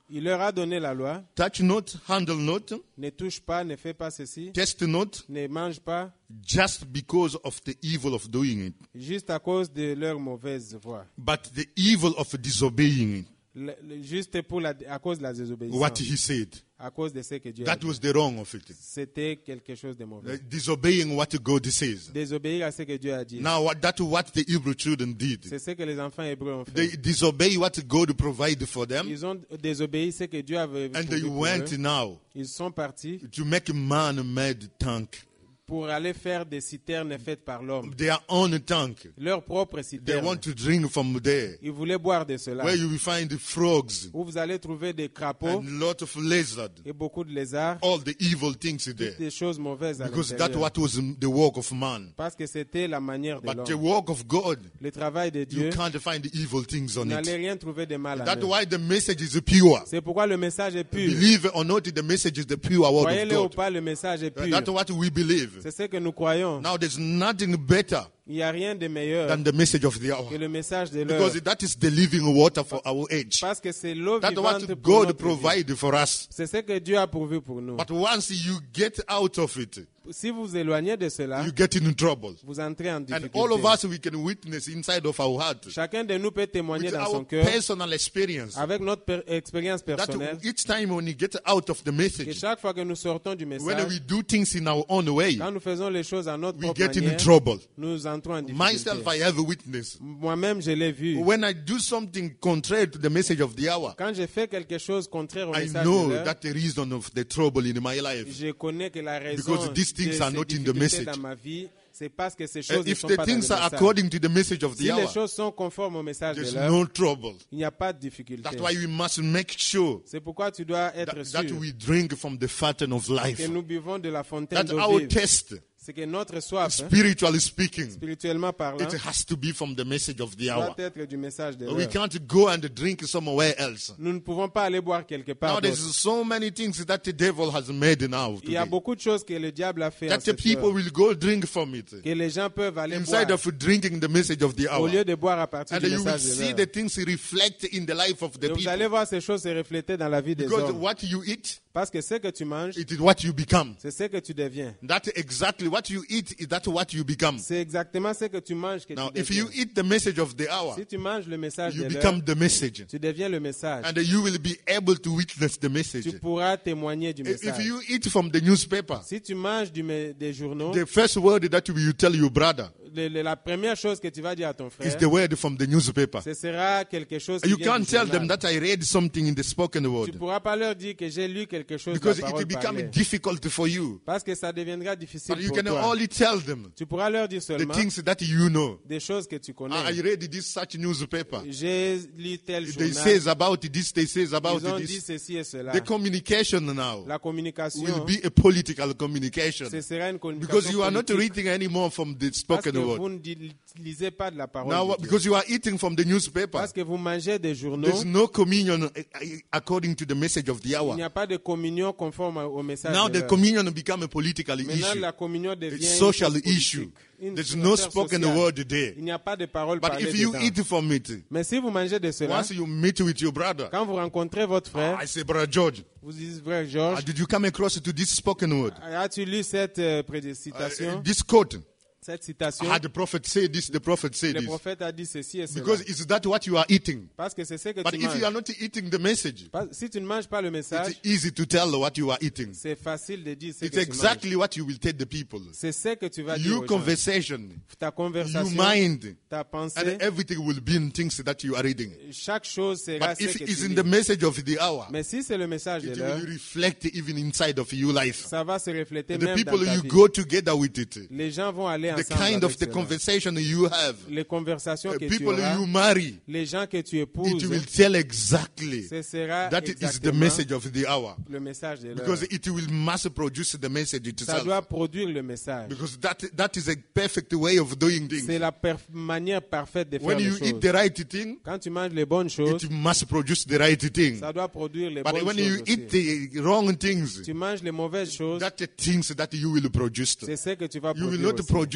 Il leur a donné la loi. touch not, handle not, Ne touche pas, ne fais pas ceci. test not, Ne mange pas, just because of the evil of doing it, juste à cause de leur mauvaise voie. but the evil of disobeying it, Le- le- juste pour la, à cause de la désobéissance. what he said. À cause de ce que Dieu a That dit. was the wrong of it. C'était quelque chose de mauvais. Uh, Disobeying what God says. Désobéir à ce que Dieu a dit. Now, what, that's what the Hebrew children did. C'est ce que les enfants hébreux ont fait. They disobey what God provided for them, Ils ont désobéi ce que Dieu avait and they pourvu pour went eux. now Ils sont partis to make a man-made tank, pour aller faire des citernes faites par l'homme. their own tank. Leur propre They citerne. want to drink from there, Ils voulaient boire de cela. where you will find the frogs Où vous allez trouver des crapauds and lot of lizards, et beaucoup de lézards. all the evil things there, Des choses mauvaises à because that's l'intérieur. what was the work of man. Parce que c'était la manière de But the l'homme. work of God, Le travail de you Dieu, can't find the evil things vous on n'allez it. rien trouver de mal à That's eux. why the message is pure. C'est pourquoi le message est pur. Believe it or not, the message is the pure word of Croyez-le ou God. pas, le message est pur. That's what we believe. C'est ce que nous croyons. Now, there's nothing better Il n'y a rien de meilleur than the message of the hour, que le message de l'heure. because that is the living water for our age. Parce que c'est l'eau That's vivante what pour God notre vie. provided for us. C'est ce que Dieu a pourvu pour nous. But once you get out of it, Si vous vous éloignez de cela, you get in trouble. vous entrez en And difficulté. all of us, we can witness inside of our heart, Chacun de nous peut témoigner with dans our son cœur, personal experience, avec notre per- expérience that personnelle, each time when you get out of the que message, chaque fois que nous sortons du when message, we do things in our own way, quand nous faisons les choses à notre we propre get in manière, trouble. nous entrons en Myself, difficulté. I have a witness. Moi-même, je l'ai vu. When I do something contrary to the message of the hour, Quand j'ai fait quelque chose contraire au I message know de l'heure, that the reason of the trouble in my life. je connais que la raison Because these de things ces are not in the difficultés message. dans ma vie, c'est parce que ces And choses ne if sont the pas dans le things are message. according to the message of Si the les hour, choses sont conformes au message de there's l'heure, no trouble. il n'y a pas de difficulté. That's why we must make sure C'est pourquoi tu dois être that, sûr that we drink from the fountain of life. que nous buvons de la fontaine That d'eau our vive. test, C'est que notre soif, hein, spiritually speaking, spirituellement parlant, it has to be from the message of the doit hour. être du message de We l'heure. can't go and drink somewhere else. Nous ne pouvons pas aller boire quelque Now part there's d'autre. so many things that the devil has made now Il y a today, beaucoup de choses que le diable a fait en that the cette people heure, will go drink from it que les gens peuvent aller instead boire of drinking the message of the au hour. lieu de boire à partir And du you will message de see l'heure. the things reflect in the life of the Et vous allez people. voir ces choses se refléter dans la vie des Because hommes. what you eat, Parce que ce que tu manges, it is what you become. c'est ce que tu deviens. That's exactly what you eat, is that what you become. C'est exactement ce que tu manges que Now, tu if you deviens. eat the message of the hour, Si tu manges le message you de become l'heure, the message. tu deviens le message. And you will be able to witness the message. Tu pourras témoigner du If message. you eat from the newspaper, Si tu manges du, me- des journaux, the first word that you tell your brother le- le- la première chose que tu vas dire à ton is frère, the word from the newspaper. ce sera quelque chose qui You vient can't du tell them journal. that I read something in the spoken Tu word, ne pourras pas leur dire que j'ai lu quelque chose de because la it parole will become parlée. difficult for you. Parce que ça deviendra difficile But you pour can toi. only tell them Tu pourras leur dire the seulement things that you know. des choses que tu connais. I read this such newspaper. J'ai lu tel They journal. says about this, they says about Ils ont dit this. ceci et cela. The communication now La communication, will be a political communication, ce sera une communication because you are not politique. reading anymore from the Parce que spoken vous word. ne di- lisez pas de la parole Now, de Dieu. because you are eating from the newspaper, Parce que vous mangez des journaux, there's no communion eh, eh, according to the message of the il hour. n'y a pas de communion conforme au message Now de the l'heure. communion become a political Maintenant, issue. la communion devient It's une social chose issue. politique, une There's affaire no spoken sociale. word there. Il n'y a pas de parole But parlée if you dedans. eat from it, Mais si vous mangez de cela, once you meet with your brother, quand vous rencontrez votre frère, I say, Brother George, vous dites, frère uh, Georges, did you come across to this spoken word? as-tu lu cette euh, Uh, précitation, this quote, cette citation? had the prophet say this, the prophet say Le this. prophète a dit ceci et cela. Because is that what you are eating? Parce que c'est ce que But tu if you are manges. not eating the message, Pas- Si tu ne manges pas le message, it's easy to tell what you are eating. c'est facile de dire ce It's que tu manges. exactly what you will tell the people. C'est ce que tu vas dire Your aux gens. conversation, Ta your conversation, mind, ta and pensée, everything will be in things that you are reading. chaque chose sera But ce if que it's tu in lis. the message of the hour, Mais si c'est le message de it l'heure, will reflect even inside of your life. ça va se refléter The même dans people ta you vie. go together with it, Les gens vont aller the ensemble kind avec of the cela. conversation you have, Les conversations the que tu people auras, you marry, les gens que tu it épouses, will tell exactly ce sera that it is the exactement message of the hour. le message de l'heure. Because it will mass produce the message Ça doit itself. produire le message. Because that, that is a perfect way of doing C'est things. la perf- manière parfaite de faire When les you choses. eat the right thing, Quand tu manges les bonnes choses, it must produce the right thing. ça doit produire les But bonnes when choses you aussi. eat the wrong things, Tu manges les mauvaises choses, that the things that you will produce. c'est ce que tu vas You will produire not aussi. produce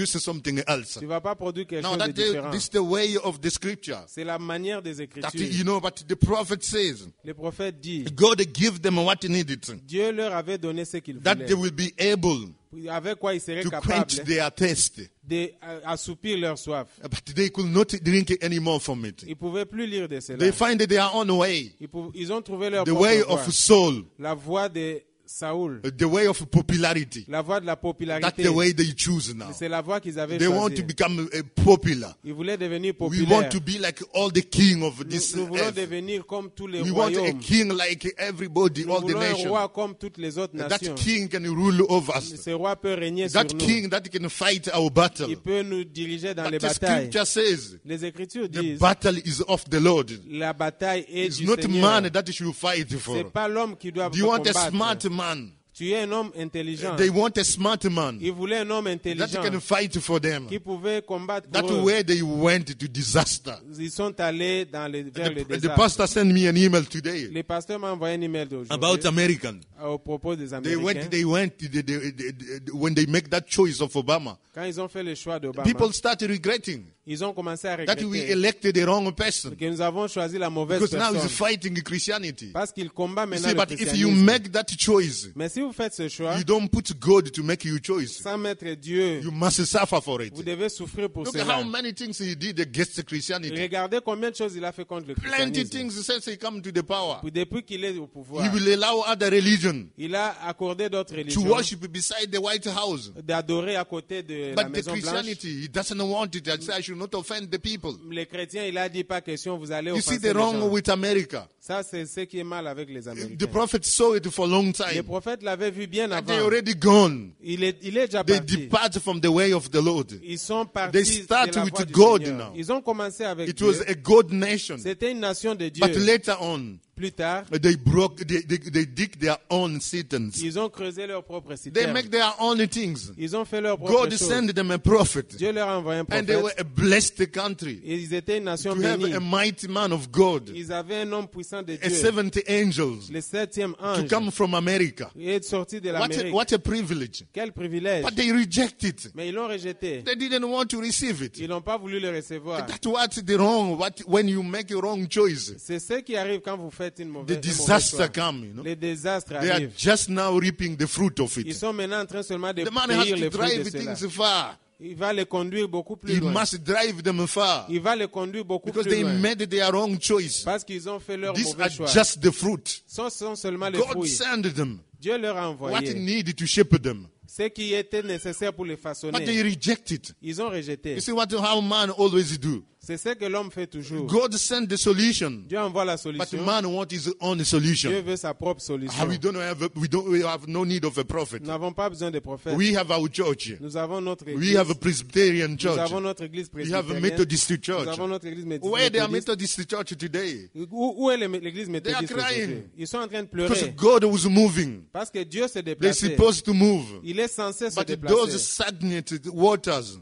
produce something else. Tu ne vas pas produire quelque Now chose de that différent. the, this is the way of the scripture. C'est la manière des That Écritures. you know, but the prophet says, Le prophète dit, God give them what they needed, Dieu leur avait donné ce qu'ils that they voulaient. will be able Avec quoi ils seraient to capables quench their thirst. d'assoupir leur soif. But they could not drink anymore from it. Ils ne pouvaient plus lire de cela. They find their own way, Ils, pou- ils ont trouvé leur the propre way voie. of soul, La voie de Saoul. the way of popularity. La voie de la That's popularité. the way they choose now. C'est la voie qu'ils avaient They want choisie. to become uh, popular. Ils voulaient devenir We populaires. want to be like all the king of this Nous, nous voulons earth. devenir comme tous les We want a royaumes. king like everybody, Nous all the voulons un nations. roi comme toutes les autres That nations. king can rule over us. Ce roi peut régner sur That nous. king that can fight our battle. Il peut nous diriger dans les But the batailles. scripture says Les Écritures the disent battle is of the Lord. la bataille est It's du not Seigneur. man that you should fight for. C'est pas l'homme qui doit Do you want a combattre. smart man? Tu es un homme intelligent. They want a smart man Ils voulaient un homme that intelligent can fight for them. qui pouvait combattre That's pour eux. where they went to disaster. Ils sont allés dans les, vers le The, the désastre. pastor sent me an email today Les pasteurs m'ont envoyé un email about d'aujourd'hui American. au propos des They Américains. went, they went, they, they, they, they, when they make that choice of Obama, Quand ils ont fait le choix d'Obama, people start regretting ils ont commencé à that we regretter elected the wrong person que nous avons choisi la mauvaise because now personne. he's fighting Christianity. Parce qu'il combat You maintenant see, le but if you christianisme. make that choice, Mais si vous faites ce choix, you don't put God to make your choice. sans mettre Dieu, You must suffer for it. vous devez souffrir pour Look at cela. how many things he did against Christianity. Regardez combien de choses il a fait contre le Plenty christianisme. things since he come to the power. Puis depuis qu'il est au pouvoir, He will allow other religion il a accordé d'autres to religions worship beside the White House. d'adorer à côté de la But the Maison Blanche. Christianity, he doesn't want it. I say I should not offend the people. Les chrétiens, il a dit pas question, vous allez You see offenser the les wrong gens. with America. Ça, c'est ce qui est mal avec les The Américains. prophet saw it for a long Les time. prophètes l'avaient vu bien And they avant. already gone. Il est, il est déjà They parti. depart from the way of the Lord. Ils sont partis They start de la with voie du God Seigneur. now. Ils ont commencé avec It Dieu. was a God nation. C'était une nation de Dieu. But later on, Plus tard, they broke, they, they, they dig their own Satans. ils ont creusé leur propre They citerne. make their own things. Ils ont fait leur propre God chose. sent them a prophet. Dieu leur a envoyé un And they were prophète. a blessed country. Et ils étaient une nation To have bénie. a mighty man of God. Ils avaient un homme puissant de A Dieu. seventy angels Le septième to ange. come from America. Il est sorti de What a, l'Amérique. what a privilege. Quel privilège. But they reject it. Mais ils l'ont rejeté. They didn't want to receive it. Ils n'ont pas voulu le recevoir. That's what's the wrong. What when you make a wrong choice, C'est ce qui arrive quand vous faites une the mauvaise, un mauvais disaster choix. come. You know, Les désastres they are arrivent. just now reaping the fruit of Ils it. sont maintenant en train seulement de The man has cueillir to les fruits de drive cela. things far. Il va les conduire beaucoup plus He loin. must drive them far Il va les conduire beaucoup because plus they loin. made their wrong choice. Parce qu'ils ont fait leur These mauvais are choix. just the fruit. Ce sont seulement les God fruits. sent them Dieu leur a what envoyé needed to shape them, ce qui était nécessaire pour les but they façonner. reject it. Ils ont rejeté. You see what how man always do. C'est ce que l'homme fait toujours. God sent the solution, Dieu envoie la but solution. man wants his own Dieu solution. veut sa propre Ah, solution. we don't have a, we don't we have no need of a prophet. Nous n'avons pas besoin de prophètes. We have our church. Nous avons notre We église. have a Presbyterian Nous church. avons notre église We have a presbytérienne. Methodist church. Nous avons notre église méth- Where they are méthodiste. Methodist church today? Où, où est le- l'église They are méthodiste crying. aujourd'hui? Ils sont en train de Because pleurer. God was moving. Parce que Dieu s'est They're déplacé. supposed to move. Il est censé se But déplacer. those stagnant waters,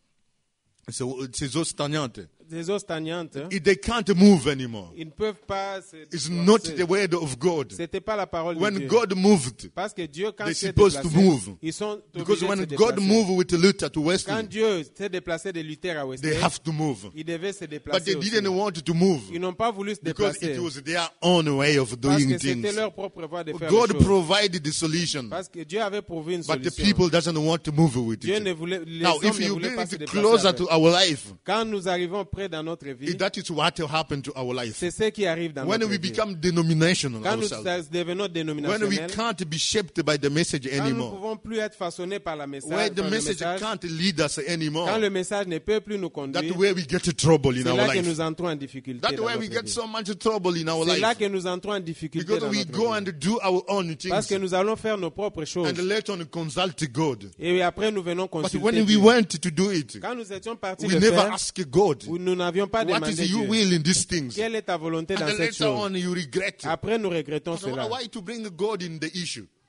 so ces eaux stagnantes, Des eaux stagnantes, hein, they can't move anymore. ils ne peuvent pas se It's déplacer. not the word of God. C'était pas la parole de When Dieu. God moved, Parce que Dieu, quand they're il s'est supposed to déplacé, move. ils sont because obligés de when se God déplacer. moved with Luther to Quand Wesley, Dieu s'est déplacé de Luther à they Wesley, have to move. ils devaient se But déplacer they aussi. didn't want to move Ils n'ont pas voulu se because déplacer it was their own way of parce doing que c'était things. leur propre voie de faire God les choses. provided the solution, Parce que Dieu avait pourvu une but the solution. people doesn't want to move with Dieu ne it. voulait, les Now, hommes if ne you voulaient bring pas se it déplacer closer avec. to our life, Quand nous arrivons près dans notre vie, that is what happened to our life. c'est ce qui arrive dans When notre we vie. become denominational Quand nous ourselves, devenons when we dénominationnels, can't be shaped by the message quand nous ne anymore, pouvons plus être façonnés par la message, where the par le message message, can't lead us anymore, quand le message ne peut plus nous that's conduire, where we get trouble in c'est our là que life. nous entrons en difficulté That's dans where we notre get vie. so much trouble in our C'est là life. que nous entrons en difficulté Because dans we notre go vie. and do our own Parce que things nous allons faire nos propres choses. and later on consult God. Et après, nous venons But consulter when we Dieu. went to do it, Quand nous étions partis we le never faire, ask God, où nous n'avions pas what demandé is your Dieu, will in these things? quelle est ta volonté And dans then cette later chose. on you regret. Après, nous regrettons So cela. why to bring God in the issue?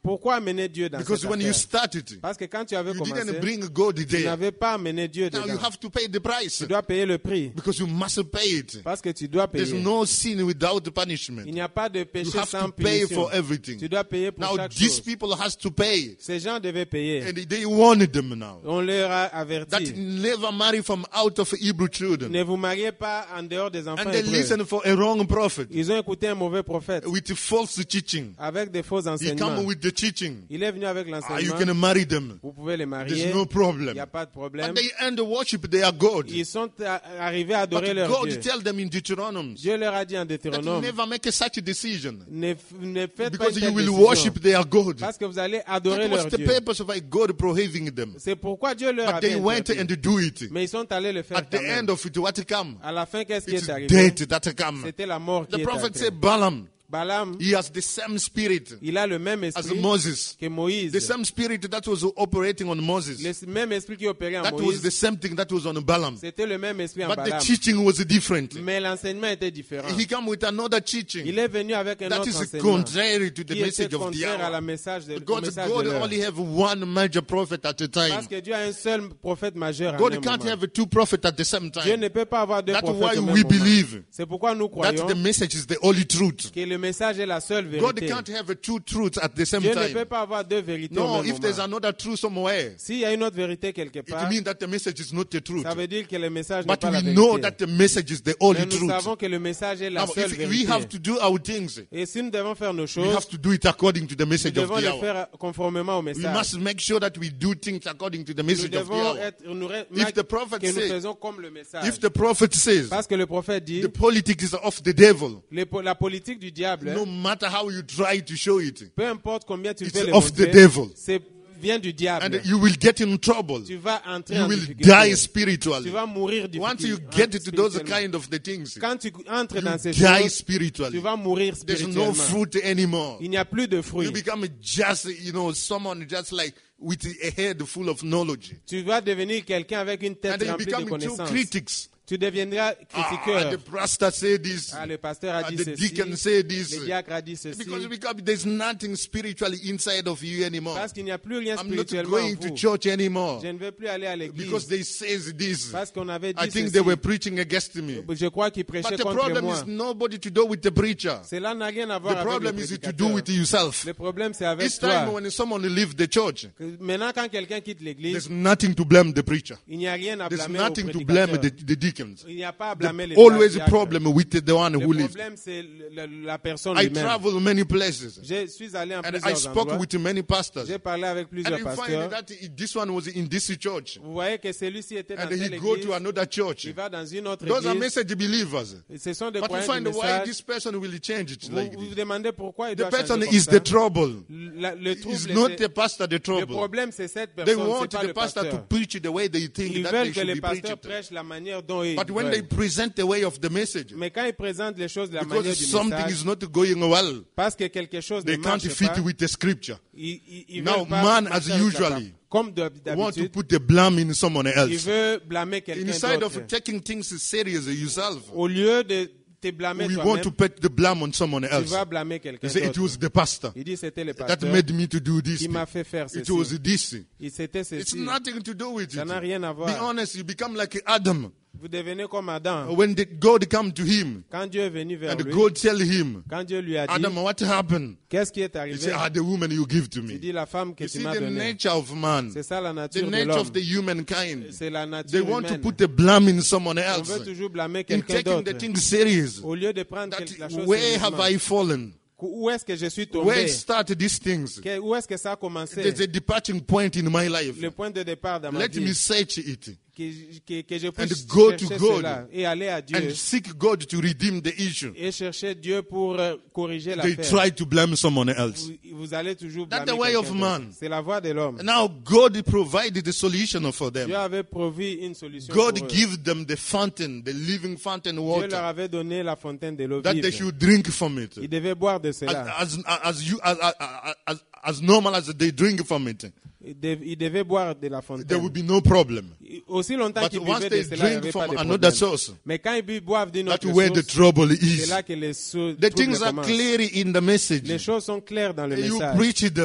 Pourquoi amener Dieu dans Because cette when you affaire? started, Parce que quand tu avais you commencé, didn't bring God tu there. n'avais pas amené Dieu Now you dedans. have to pay the price. Tu dois payer le prix. Because you must pay it. Parce que tu dois There's payer. no sin without punishment. Il n'y a pas de You péché have sans to pay punition. for everything. Tu dois payer pour Now chaque these chose. people has to pay. Ces gens devaient payer. And they warned them now. On leur a That averti. never marry from out of Hebrew children. Ne vous mariez pas en dehors des enfants And they hébreux. listen for a wrong prophet. Ils ont écouté un mauvais prophète With false teaching. avec des faux He enseignements. come with the teaching. Il est venu avec Ah, you l'enseignement. can marry them. Vous pouvez les marier. There's no Il problem. n'y a pas de problème. But they end the worship their God. Ils sont a- arrivés à adorer But leur God Dieu. tell them in Deuteronomy Dieu leur a dit en that you Deutéronome, never make a such a decision. ne, f- ne faites pas Because une you telle will décision. worship their God. Parce que vous allez adorer That was leur the Dieu. purpose of God prohibiting them. C'est pourquoi Dieu leur But avait they went interdit. and do it. Mais ils sont allés le faire At the quand même. end of it, what come? À la fin, qu'est-ce qui It's est arrivé? death that come. C'était la mort qui The est prophet arrivée. said, Balaam, Balaam, he has the same spirit il a le même as esprit Moses. que Moïse. The same spirit that was operating on Moses. Le même esprit qui opérait en That was Moïse. the same thing that was on Balaam. C'était le même esprit en But the Balaam. teaching was different. Mais l'enseignement était différent. He came with another teaching Il est venu avec un that autre is enseignement contrary to the qui était message of the contraire à la hour. message de, au God, message God de l'heure. only have one major prophet at a time. Parce que Dieu a un seul prophète majeur à un God can't moment. have two prophets at the same Dieu time. ne peut pas avoir deux That's prophètes why au même we moment. believe C'est pourquoi nous that croyons the message is the only truth. que le message est la seule God vérité. can't have two truths at the same Dieu ne peut time. pas avoir deux vérités No, au même if there's moment. another truth somewhere, S'il y a une autre vérité quelque it part, means that the message is not the truth. ça veut dire que le message n'est But pas la we know vérité. that the message is the only Mais nous truth. savons que le message est la Now, seule if we vérité. have to do our things, Et si nous devons faire nos we choses, have to do it according to the nous message of devons the le hour. faire conformément au We message. must make sure that we do things according to the Nous message of the devons hour. être, nous re- If the prophet que nous says- faisons comme le message. If the prophet says Parce que le prophète dit, the politics is of the devil, les po- la politique du diable, no matter how you try to show it, peu importe combien tu it's veux le of the montrer, devil. c'est vient du diable. And you will get in trouble. Tu vas entrer You en will difficulté. die Tu spiritually. vas mourir Once you difficile- get to those spirituellement. kind of the things, Quand tu entres you dans ces die choses, tu spiritually. vas mourir There's spirituellement. no fruit anymore. Il n'y a plus de fruits. You become just, you know, someone just like with a head full of knowledge. Tu vas devenir quelqu'un avec une And tête then you remplie de become two connaissances. critics. Tu deviendras Ah, critiqueur. the pastor said this. Ah, le pasteur a and dit the ceci. deacon said this. Le diacre a dit ceci. Because you become, there's nothing spiritually inside of you anymore. Parce qu'il n'y a plus rien I'm not spirituellement en going to vous. church anymore. Je ne veux plus aller à l'église. Because they says this. Parce qu'on avait dit I think ceci. they were preaching against me. Je crois qu'ils But prêchaient the contre problem moi. is nobody to do with the preacher. Cela n'a rien à The voir avec le problem is to do prédicateur. with yourself. Le problème, c'est avec Each time toi. when someone leaves the church, Maintenant, quand quelqu'un quitte l'église, there's nothing to blame the preacher. il n'y a rien à There's blâmer au nothing to blame prédicateur. the, the deacons. Il n'y a pas à blâmer les Always a diacres. problem with the one Le who lives. problème, c'est le- le- la personne I lui-même. travel many places Je suis allé en and I plusieurs spoke endroits. with many pastors. J'ai parlé avec And plusieurs you find pasteurs. that this one was in this church Vous voyez que celui-ci était dans and telle he go église. to another church. Il va dans une autre Those are église. message believers. Ce sont des But you croyants find du why message. this person will change it Vous like vous vous this. demandez pourquoi il The doit person changer comme is ça. the trouble. La- le It's trouble, not c'est- the pastor the le trouble. problème, c'est cette They personne, want c'est pas the le pastor to pasteur. preach the way they think Ils that they veulent que should les be pasteurs preached. prêchent la manière dont ils But when they veulent. present the way of the message, Mais quand ils présentent les choses de la manière because du something message, is not going well, parce que quelque chose they ne can't marche fit pas, with the scripture. ils, ils, ils Now, veulent pas man, marcher as avec la usually, parole. Comme de- Want to d'habitude, put the blame in someone il else. veut blâmer quelqu'un Instead d'autre. of taking things serious yourself, Au lieu de te blâmer we want toi-même, to put the blame on someone tu else. vas blâmer quelqu'un You say it d'autre. was the pastor Il dit c'était le that pasteur made me to do this. qui m'a fait faire It ceci. was this. Et c'était It's ceci. nothing to do with Ça it. n'a rien à Be voir. honest, you become like Adam. Vous devenez comme Adam. When the God come to him Quand Dieu est venu vers and lui, God tell him, quand Dieu lui a dit, Adam, what happened? qu'est-ce qui est He arrivé? said, ah, the woman you give to Il me. dit la femme que You tu see m'as the donnée. nature of man, C'est ça la the nature de nature l'homme. of the humankind. C'est la They nature want to humaine. put the blame in someone On else. veut toujours blâmer In quelqu'un taking d'autre. the thing serious. Au lieu de prendre That quelque- la chose where have sérieusement. I fallen? Où est-ce que je suis Where tombé? start these things? Que- Où est-ce que ça a commencé? There's a departing point in my life. Le point de départ dans ma Let me vie. search it Que, que, que je puisse and go to chercher God cela et aller à Dieu and seek God to redeem the issue. et chercher Dieu pour euh, corriger They l'affaire. try to blame someone else. Vous, vous allez toujours That's blâmer the way quelqu'un of man. d'autre. C'est la voie de l'homme. Now God provided the solution for them. Dieu avait provu une solution God pour eux. give them the fountain, the living fountain Dieu water, leur avait donné la fontaine de l'eau that they vive. should drink from it. Ils devaient boire de As, cela. as, as, you, as, as, as, as normal as they drink from it, Ils dev- ils devaient boire de la there fontaine. will be no problem. Aussi longtemps But qu'ils once buvaient they de cela, il n'y drink avait pas from de another problème. source, Mais quand ils bu- boivent d'une that's autre where the source, trouble c'est is. là que les, sou- The troubles things are commencent. clear in the message. Les choses sont claires dans le You message. preach them.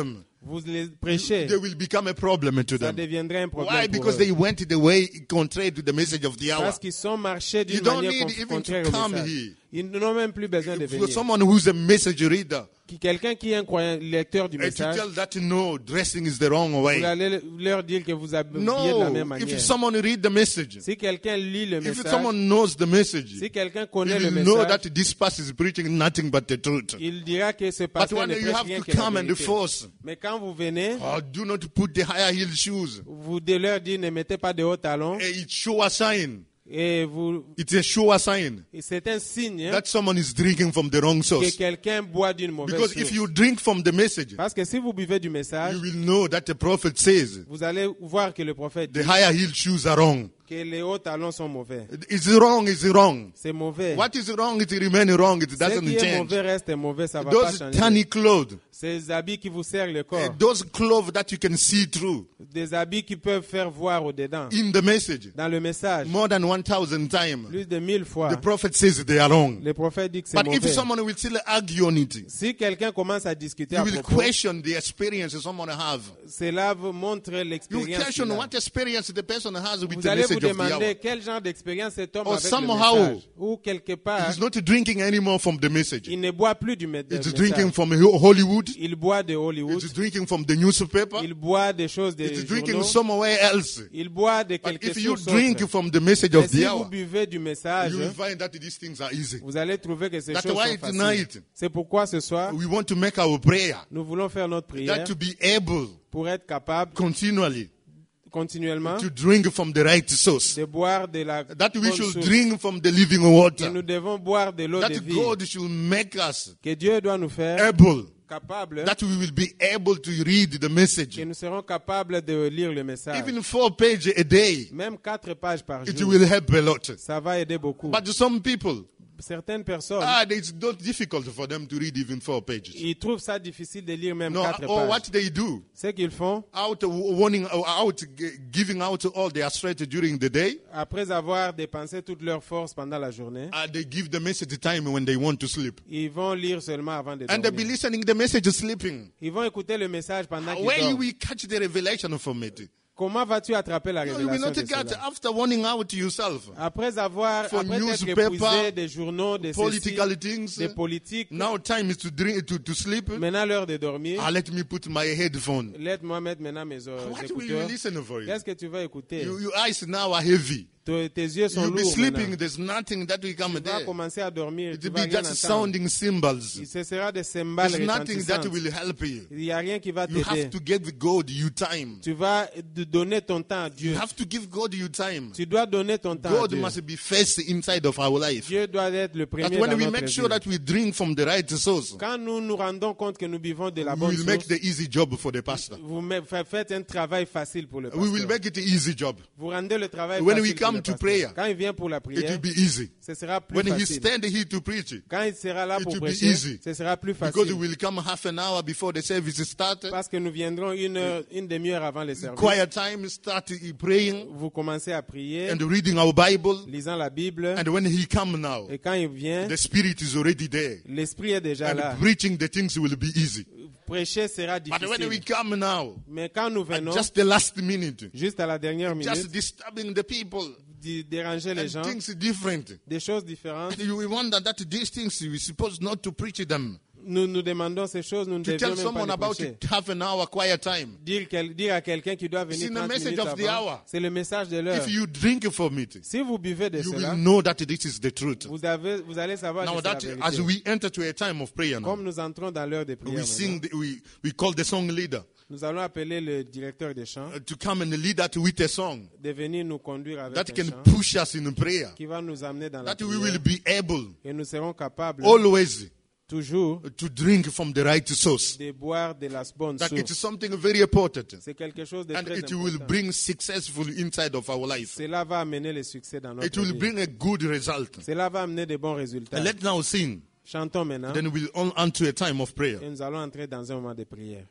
vous les prêchez, they will become a problem to ça them. deviendrait un problème Why? pour Because eux. they went the way contrary to the message of the hour. Parce qu'ils sont marchés You d'une don't manière need con- even contraire to au come message. here. Ils n'ont même plus besoin de For venir. someone who's a message reader, Qui- Quelqu'un qui est un croyant, lecteur du and to message, tell that no, dressing is the wrong vous way. allez leur dire que vous habillez de la No, même manière. if someone read the message, Si quelqu'un lit le if message, someone knows the message, si quelqu'un he connaît le will know message, that this pastor is preaching nothing but the truth. il dira que ce But pasteur when ne you prêche have rien to que la come and vérité. force, Mais quand vous venez, oh, do not put the higher heel shoes. vous de leur dire ne mettez pas de hauts talons Eh, It show a sign. et vous, It's a sure sign et c'est un signe hein, that someone is drinking from the wrong que source. quelqu'un boit d'une mauvaise Because source. if you drink from the message, Parce que si vous buvez du message, you will know that the prophet says vous allez voir que le prophète the dit higher heel shoes are wrong. que les hauts talons sont mauvais. It's wrong, it's wrong. C'est mauvais. What is wrong, it remains wrong, it Ce doesn't qui est change. mauvais reste mauvais, ça va pas Those changer. tiny clothes, Ces habits qui vous serrent le eh, corps, those clothes that you can see through des habits qui peuvent faire voir au-dedans. in the message, Dans le message, more than one thousand times, plus de mille fois, the prophet says they are wrong. le prophète dit que c'est But if mauvais. someone will still argue on it, Si quelqu'un commence à discuter you à will propos, question the experience someone have. cela vous montre You l'expérience question qu'il a. what experience the person has with Vous the allez vous message of the hour. demander quel genre d'expérience cet homme Or avec somehow, le message. Ou quelque part, He's not drinking anymore from the message. il ne boit plus du me- de It's message. drinking from Hollywood. Il boit de Hollywood. It's drinking from the newspaper. Il boit des choses des It's drinking journaux. somewhere else. Il boit de But quelque if you chose drink d'autre. from the message Mais of si the vous hour, buvez du message, you will find that these things are easy. vous allez trouver que ces That's choses why sont faciles. tonight C'est pourquoi ce soir, we want to make our prayer nous voulons faire notre prière that to be able pour être capable continually continuellement to drink from the right source. de boire de la That we bonne should source. drink from the living Que water. nous devons boire de l'eau de That vie. God should make us Que Dieu doit nous faire able. capables, That we will be able to read the message. que nous serons capables de lire le message. Even four pages a day, Même quatre pages par it jour, will help a lot. ça va aider beaucoup. But some people, Certaines personnes, ah, it's not difficult for them to read even four pages. ils trouvent ça difficile de lire même No, quatre or what pages. they do, Ce qu'ils font, out warning, out giving out all their strength during the day, après avoir dépensé toute leur force pendant la journée, uh, they give the message time when they want to sleep. ils vont lire seulement avant de And they be dormir. listening the message sleeping. Ils vont écouter le message pendant qu'ils Where dorment. we catch the revelation from it? Comment vas-tu attraper la You will révélation not de get cela? after warning out yourself. Après avoir For après t'être newspaper, épuisé des journaux, des ceci, Political things. des politiques, Now time is to drink to, to sleep. maintenant l'heure de dormir, Ah, let me put my headphone. laisse-moi mettre maintenant mes euh, What will you écouteurs. listen for? Qu'est-ce que tu vas écouter? You, your eyes now are heavy. Te- Tes yeux sont You'll be lourds sleeping. maintenant. There's nothing that will come Tu vas there. commencer à dormir, It tu will vas be rien just entendre. sounding cymbals. Ce sera des cymbales There's nothing that retentissantes. will help you. Il n'y a rien qui va You t'aider. have to give God you time. Tu vas de- donner ton temps à Dieu. You have to give God you time. Tu dois donner ton temps à God Dieu. must be first inside of our life. Dieu doit être le premier That dans when we notre make vie. sure that we drink from the right source, Quand nous nous rendons compte que nous buvons de la we bonne will make source, the easy job for the pastor. vous me- fa- faites un travail facile pour le We will pasteur. make it an easy job. Vous rendez le travail When facile we pour come le to pasteur. prayer, Quand il vient pour la It will prière, be easy. ce sera plus When he facile. stand here to preach, Quand il sera là it pour will be prêcher, easy. ce sera plus because facile. we will come half an hour before the service starts, Parce que nous viendrons une, heure- une demi-heure avant le service. quiet time, start praying Vous commencez à prier, and reading our Bible. lisant la Bible. And when he come now, Et quand il vient, the Spirit is already there. l'esprit est déjà là. And preaching the things will be easy. Prêcher sera But when we difficile. come now, Mais quand nous at venons, just the last minute, juste à la dernière just minute, disturbing the people, d'y déranger les gens, and things different. des choses différentes, And we wonder that these things we supposed not to preach them. nous nous demandons ces choses, nous ne To devions tell même someone pas les about prêcher. it, half an hour quiet time. Dire, quel- dire à quelqu'un qui doit It's venir in the trente message minutes of the avant, hour. c'est le message de l'heure. If you drink from it, Si vous buvez de you cela, will know that this is the truth. vous, avez, vous allez savoir Now que c'est la that vérité. as we enter to a time of prayer now, Comme nous entrons dans l'heure de prière, we maintenant, sing, the, we, we call the song leader nous allons appeler le directeur des chants uh, to come and lead us with a song de venir nous conduire avec that un can chant push us in prayer, qui va nous amener dans la that we prière. will be able Et nous serons capables always toujours to drink from the right source. de boire de la bonne That it is source. something very important, C'est quelque chose de and très it will important. bring successful inside of our life. Cela va amener le succès dans It notre will vie. bring a good result. Cela va amener de bons résultats. And let's now sing. Chantons maintenant Then we'll on, on to a time of prayer. et nous allons entrer dans un moment de prière.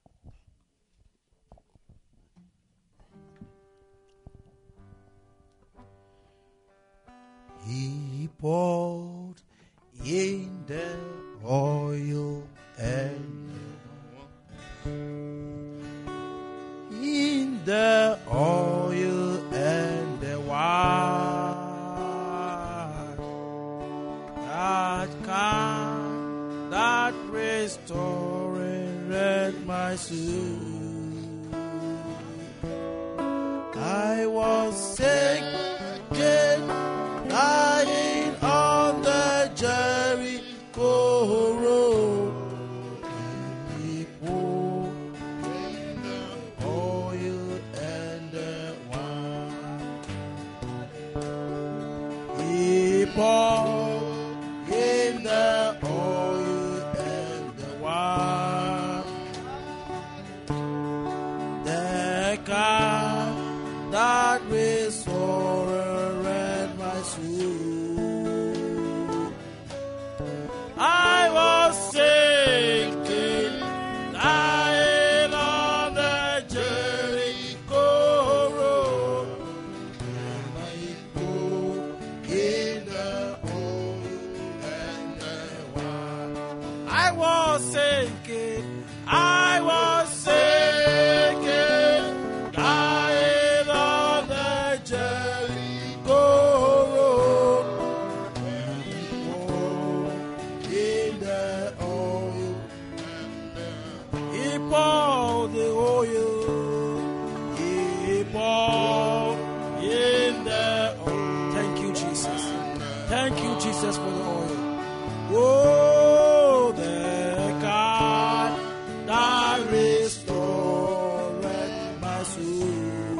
He poured in the oil and that calm that restored my soul. I was sick, dying on the Jericho road. He poured the oil and the wine. He poured in the oil and the wine. The God that restored my soul. I was sinking, dying on the Jericho road, and I poured in the oil and the wine. I was sinking, I was sinking, dying on the Jericho road, and he poured in the oil, he poured the oil, he poured in the oil. Thank you, Jesus. Thank you, Jesus, for the oil. Oh, the God that restored my soul.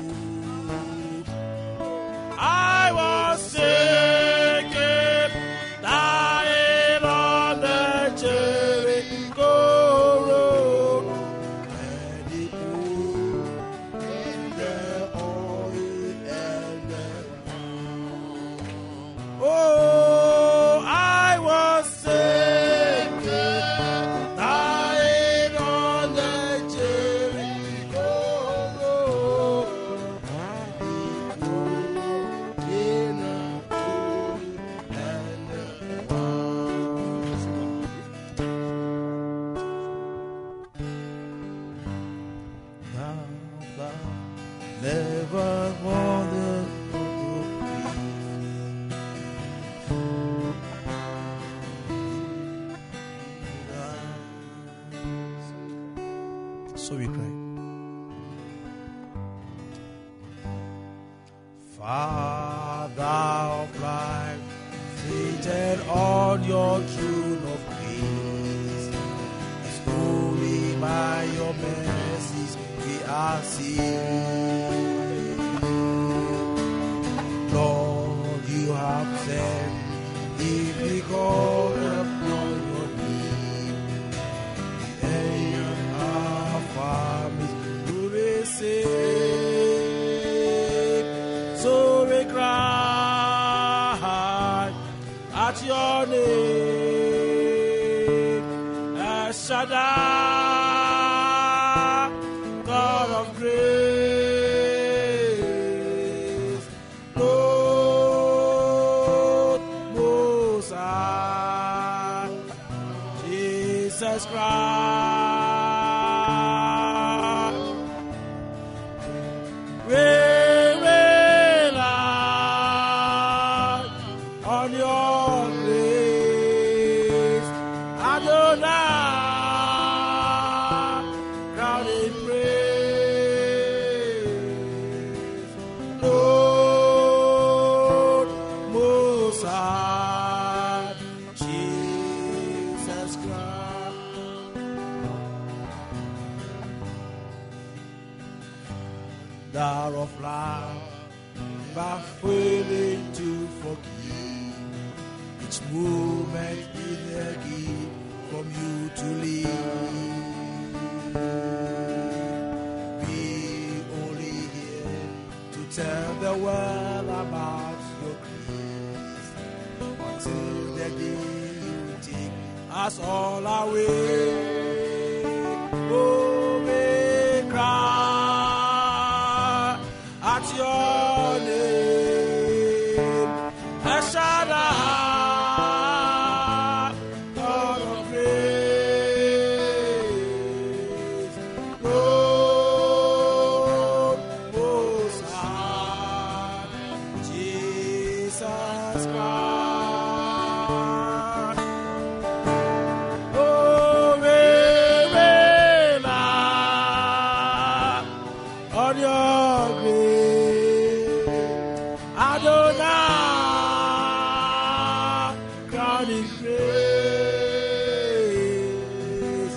I was sinking, dying on the Jericho road, and he poured in the oil and the wine. Oh, I was sinking, dying on the Jericho road, and he poured in the oil and the wine. Thou, thou, never more than so we pray. Father of life, seated on your throne of peace, it's only by your mercies we are saved. Lord, you have said, if we call upon your name, the end of our families will be saved. So we cry at your name, El Shaddai, God of grace, Lord Most High, Jesus Christ. We rely on your grace, Adonai, crowned in praise, Lord Most High, Jesus Christ. Thou of life, but willing to forgive. Each moment is a gift from you to live. We only here to tell the world about your grace, until the day you take us all away. Oh, we cry at your name, El Shaddai, God of grace, Lord Most High, Jesus Christ. crowning grace,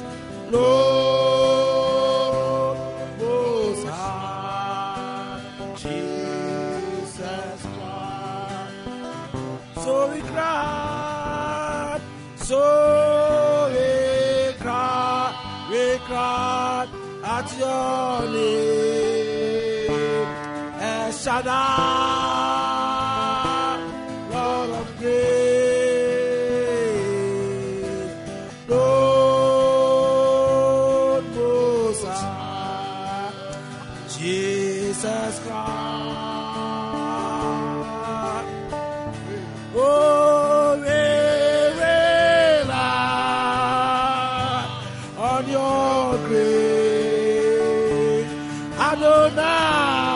Lord Most High, Jesus Christ. So we cry, so we cry, we cry at your name, El Shaddai, Lord of grace, Lord Most High, Jesus Christ. Oh, we rely on your grace, Adonai.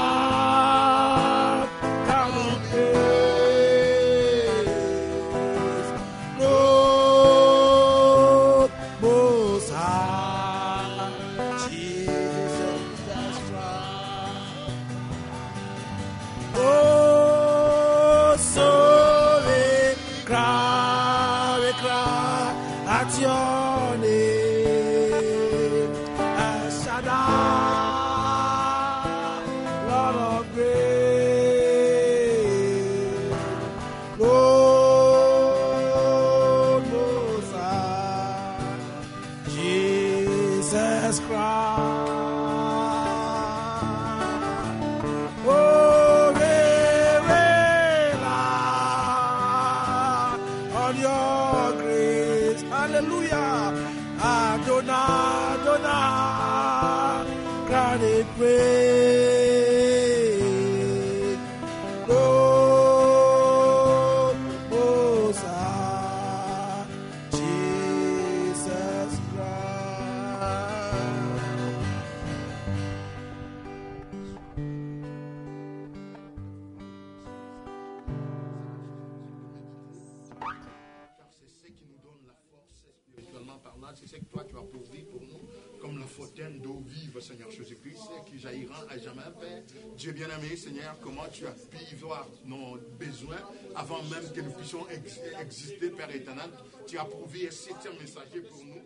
C'est ce que toi tu as pourvu pour nous, comme la fontaine d'eau vive, Seigneur Jésus-Christ, qui jaillira à jamais, Père. Dieu bien-aimé, Seigneur, comment tu as pu voir nos besoins avant même que nous puissions ex- exister, Père éternel. Tu as prouvé un septième messager pour nous.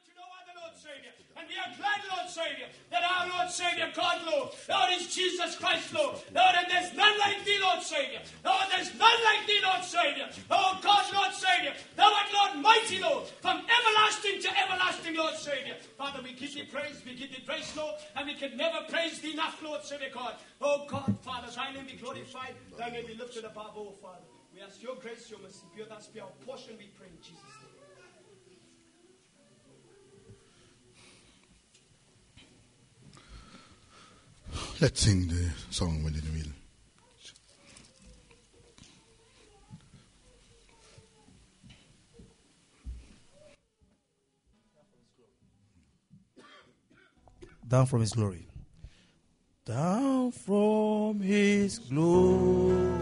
And we are glad, Lord Savior, that our Lord Savior, God, Lord, Lord is Jesus Christ, Lord. Lord, and there's none like thee, Lord Savior. Lord, there's none like thee, Lord Savior. Oh, God, Lord Savior, thou art, Lord, mighty, Lord, from everlasting to everlasting, Lord Savior. Father, we give thee praise, we give thee praise, Lord, and we can never praise thee enough, Lord Savior, God. Oh, God, Father, thy name be glorified, thy name be lifted above, oh, Father. We ask your grace, your mercy, pure, that's be our portion, we pray in Jesus' name. Let's sing the song within the middle. Down from his glory. Down from his glory,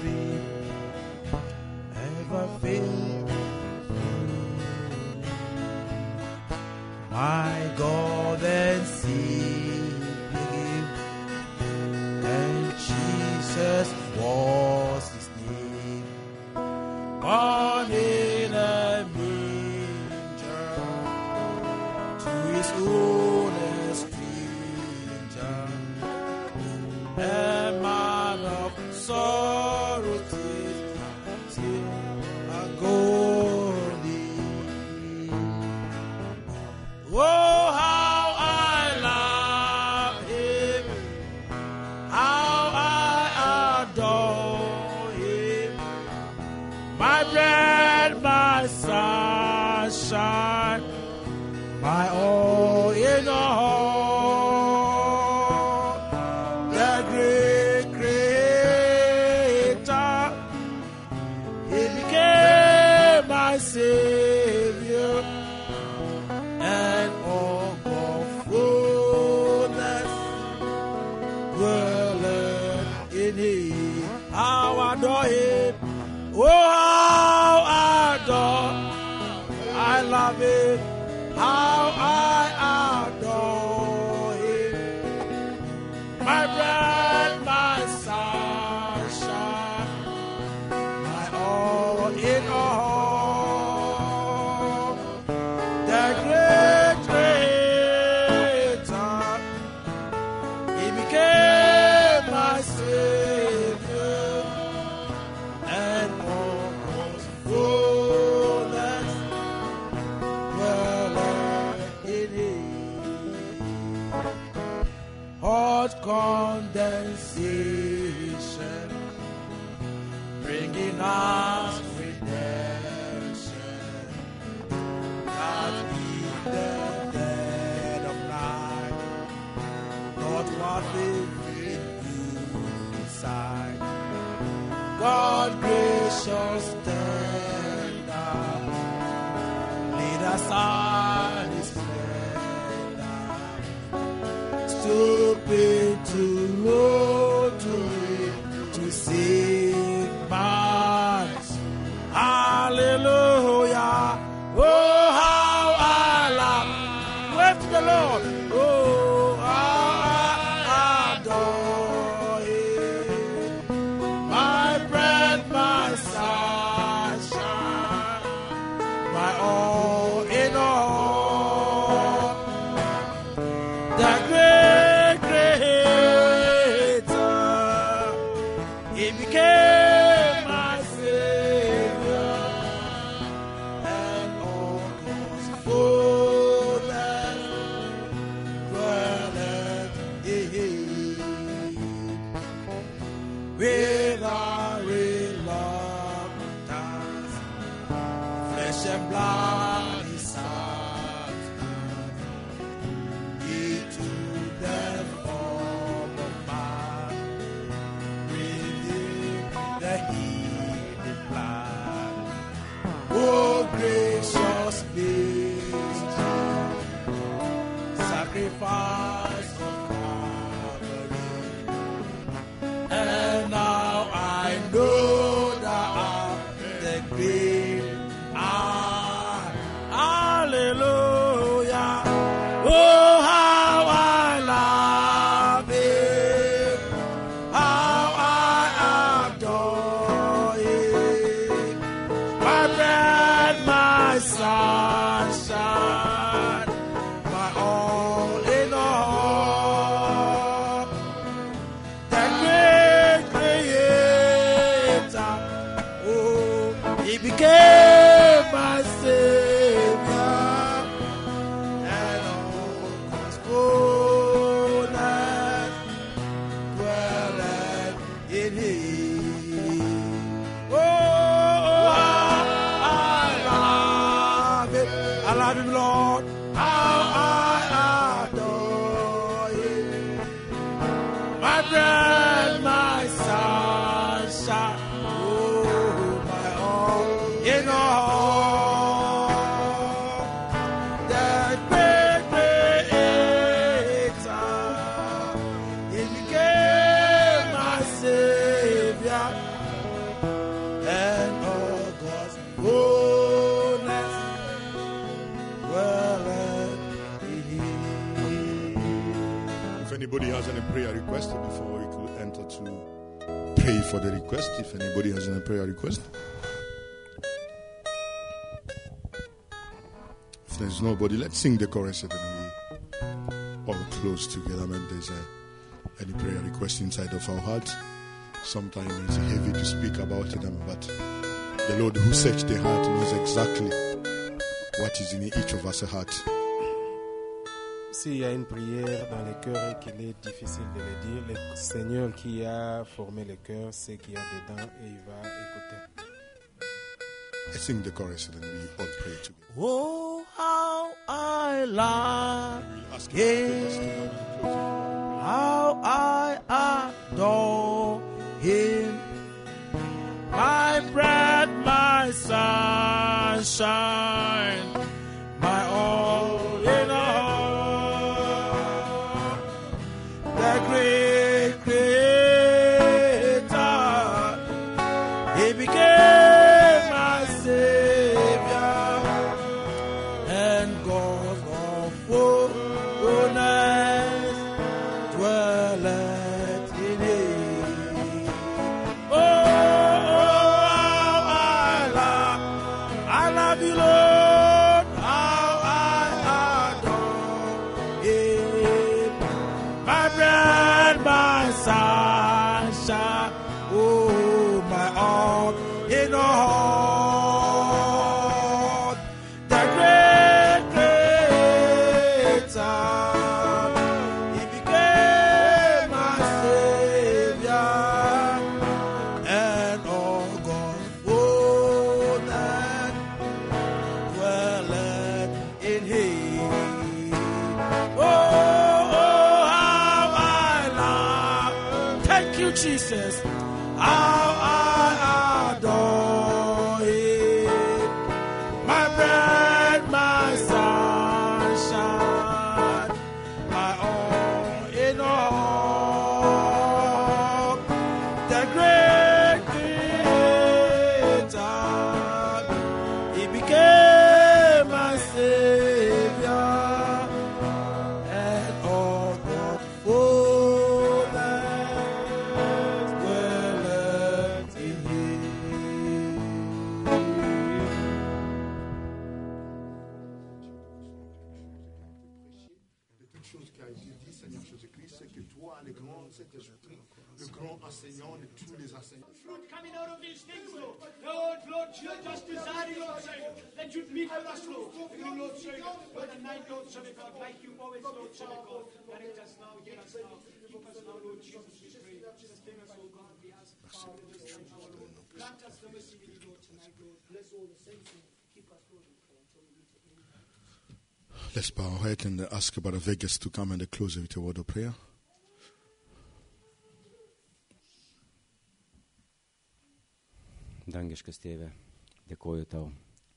ever fail. My God and Savior, and Jesus was his name. Born in a manger, to his own a stranger, a man of sorrow, till agony. Oh, how I love him, how I adore him, my bread, my sunshine, my all in all, the great Creator, he became my Savior, and all of fullness dwelleth in him. How I adore him, oh how I adore, I love him, how I adore him, my bread, my sunshine, my all in all. my son is fled. Stooping too low to it to save my soul. Hallelujah. Oh, how I love. Wait to the Lord. Oh, how I adore Him. My bread, my sunshine, my all in all. The great Creator, He became my Savior, and all God's fullness dwelleth in Him. With our reluctance, flesh and blood He substance. He took the form of man, breathing the healing blood. Oh, gracious mystery, sacrifice of Calvary. And now I know that I'm the great I. Hallelujah. Oh, how I love Him. How I adore Him. My bread, my sunshine, my all in all. The great Creator, oh, He became my Savior, and all God's fullness dwelleth in Him. Oh, I love Him. I love Him, Lord. How I adore Him. My bread, my sunshine, oh, my all in all. The great Creator, He became my Savior, and all God's fullness dwelleth in Him. If anybody has any prayer request before we could enter to pray for the request, if anybody has any prayer request. If there's nobody, let's sing the chorus and then we all close together. When there's a, any prayer request inside of our hearts, sometimes it's heavy to speak about them, but the Lord who searched the heart knows exactly what is in each of us a heart. S'il y a une prière dans les cœurs et qu'il est difficile de le dire, le Seigneur qui a formé le cœur sait qu'il y a dedans et il va écouter. Let's sing the chorus and then we all pray together. Oh, how I love Ask Him. How I adore Him. My bread, my sunshine, my all in all. The great Creator, He became my Savior, and God of fullness dwelleth in Him. Oh, how I love, I love you, Lord. How I adore Him. My bread, my sunshine, oh, my all in all. The great Creator, He became my Savior, and all God's fullness dwelleth in Him. Oh, oh, how I love. Thank you, Jesus. How I adore Him. My bread, my Seigneur Jésus-Christ, c'est que toi, le grand Saint-Esprit, le grand enseignant de tous les enseignants. Fruit coming out of these things, Lord. Lord, Lord, you're just desiring, Lord, Savior, that you'd meet with us, Lord. You, Lord, Savior, for the night, Lord, Son of God, like you always, Lord, Son of God. Direct us now, hear us now. Keep us now, Lord Jesus, we pray. Sustain us, oh God, we ask. Father, this time, our Lord. Grant us the mercy we need, Lord, tonight, Lord. Bless all the saints and keep us, Lord, in prayer until we meet again. Let's bow our head and ask Brother Vegas to come and close with a word of prayer. Dangiškas Tėve, dėkoju Tau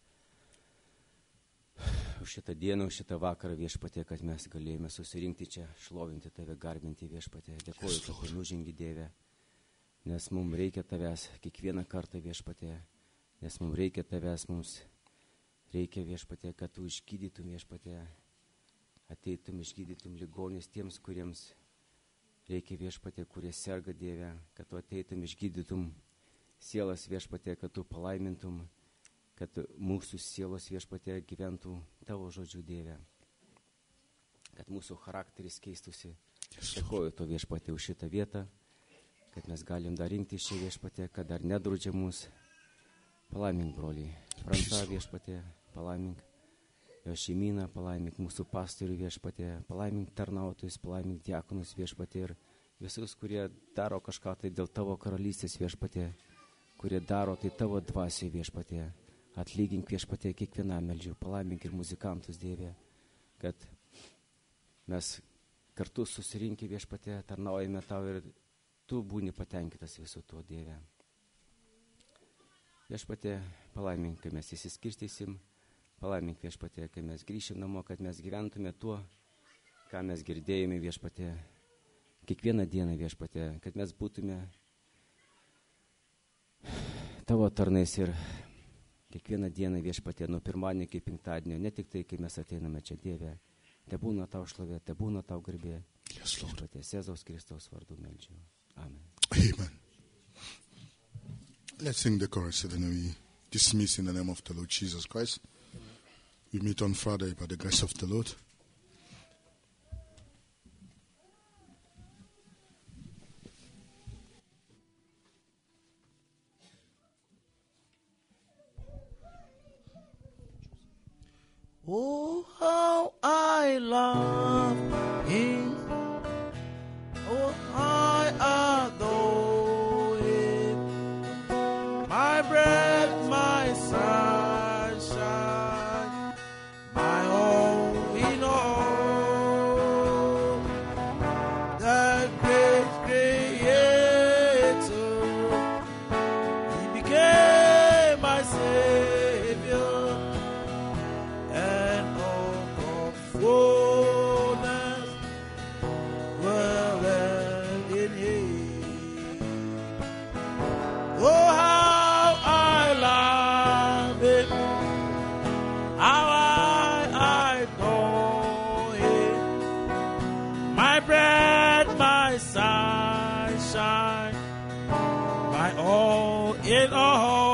už šitą dieną, už šitą vakarą Viešpatie, kad mes galėjome susirinkti čia, šlovinti Tave, garbinti Viešpatie. Dėkoju, kad Tu nužengi Dieve, nes mums reikia Tavęs kiekvieną kartą Viešpatie, nes mums reikia Tavęs, mums reikia Viešpatie, kad Tu išgydytum Viešpatie, ateitum išgydytum ligonės tiems, kuriems reikia Viešpatie, kurie serga Dieve, kad Tu ateitum išgydytum sielas Viešpatie, kad Tu palaimintum, kad mūsų sielos Viešpatie gyventų Tavo žodžių Dieve, kad mūsų charakteris keistusi. Dėkoju To Viešpatie už šitą vietą, kad mes galim dar rinkti šį Viešpatie, kad dar nedraudžia mus. Palaimink, broliai, Frantą Viešpatie, palaimink jo šeimyną, palaimink mūsų pastorių Viešpatie, palaimink tarnautojus, palaimink diakonus Viešpatie ir visus, kurie daro kažką tai dėl Tavo karalystės Viešpatie, kurie daro tai Tavo dvasioje Viešpatie. Atlygink Viešpatie kiekvienam meldžiu, palaimink ir muzikantus Dieve, kad mes kartu susirinkę Viešpatie, tarnaujame Tau ir Tu būni patenkintas visu tuo Dieve. Viešpatie, palaimink, kai mes įsiskirstysim, palaimink Viešpatie, kai mes grįšim namo, kad mes gyventume tuo, ką mes girdėjome Viešpatie, kiekvieną dieną Viešpatie, kad mes būtume Tavo tarnais ir kiekvieną dieną Viešpatie, nuo pirmadienio iki penktadienio, ne tik tai, kai mes ateiname čia Dieve, te būna Tau šlovė, te būna Tau garbė. Yes, Lord. Viešpatie, Jėzaus Kristaus vardu meldžiu. Amen. Amen. Let's sing the chorus and then we dismiss in the name of the Lord Jesus Christ. We meet on Friday by the grace of the Lord. Oh, how I love Him. Oh, I adore Him. My breath, my sunshine, my all in all. That great Creator, He became my Savior. And all of fullness dwelleth in Him. Oh, how I love Him, how I adore Him. My bread, my sunshine, my all in all.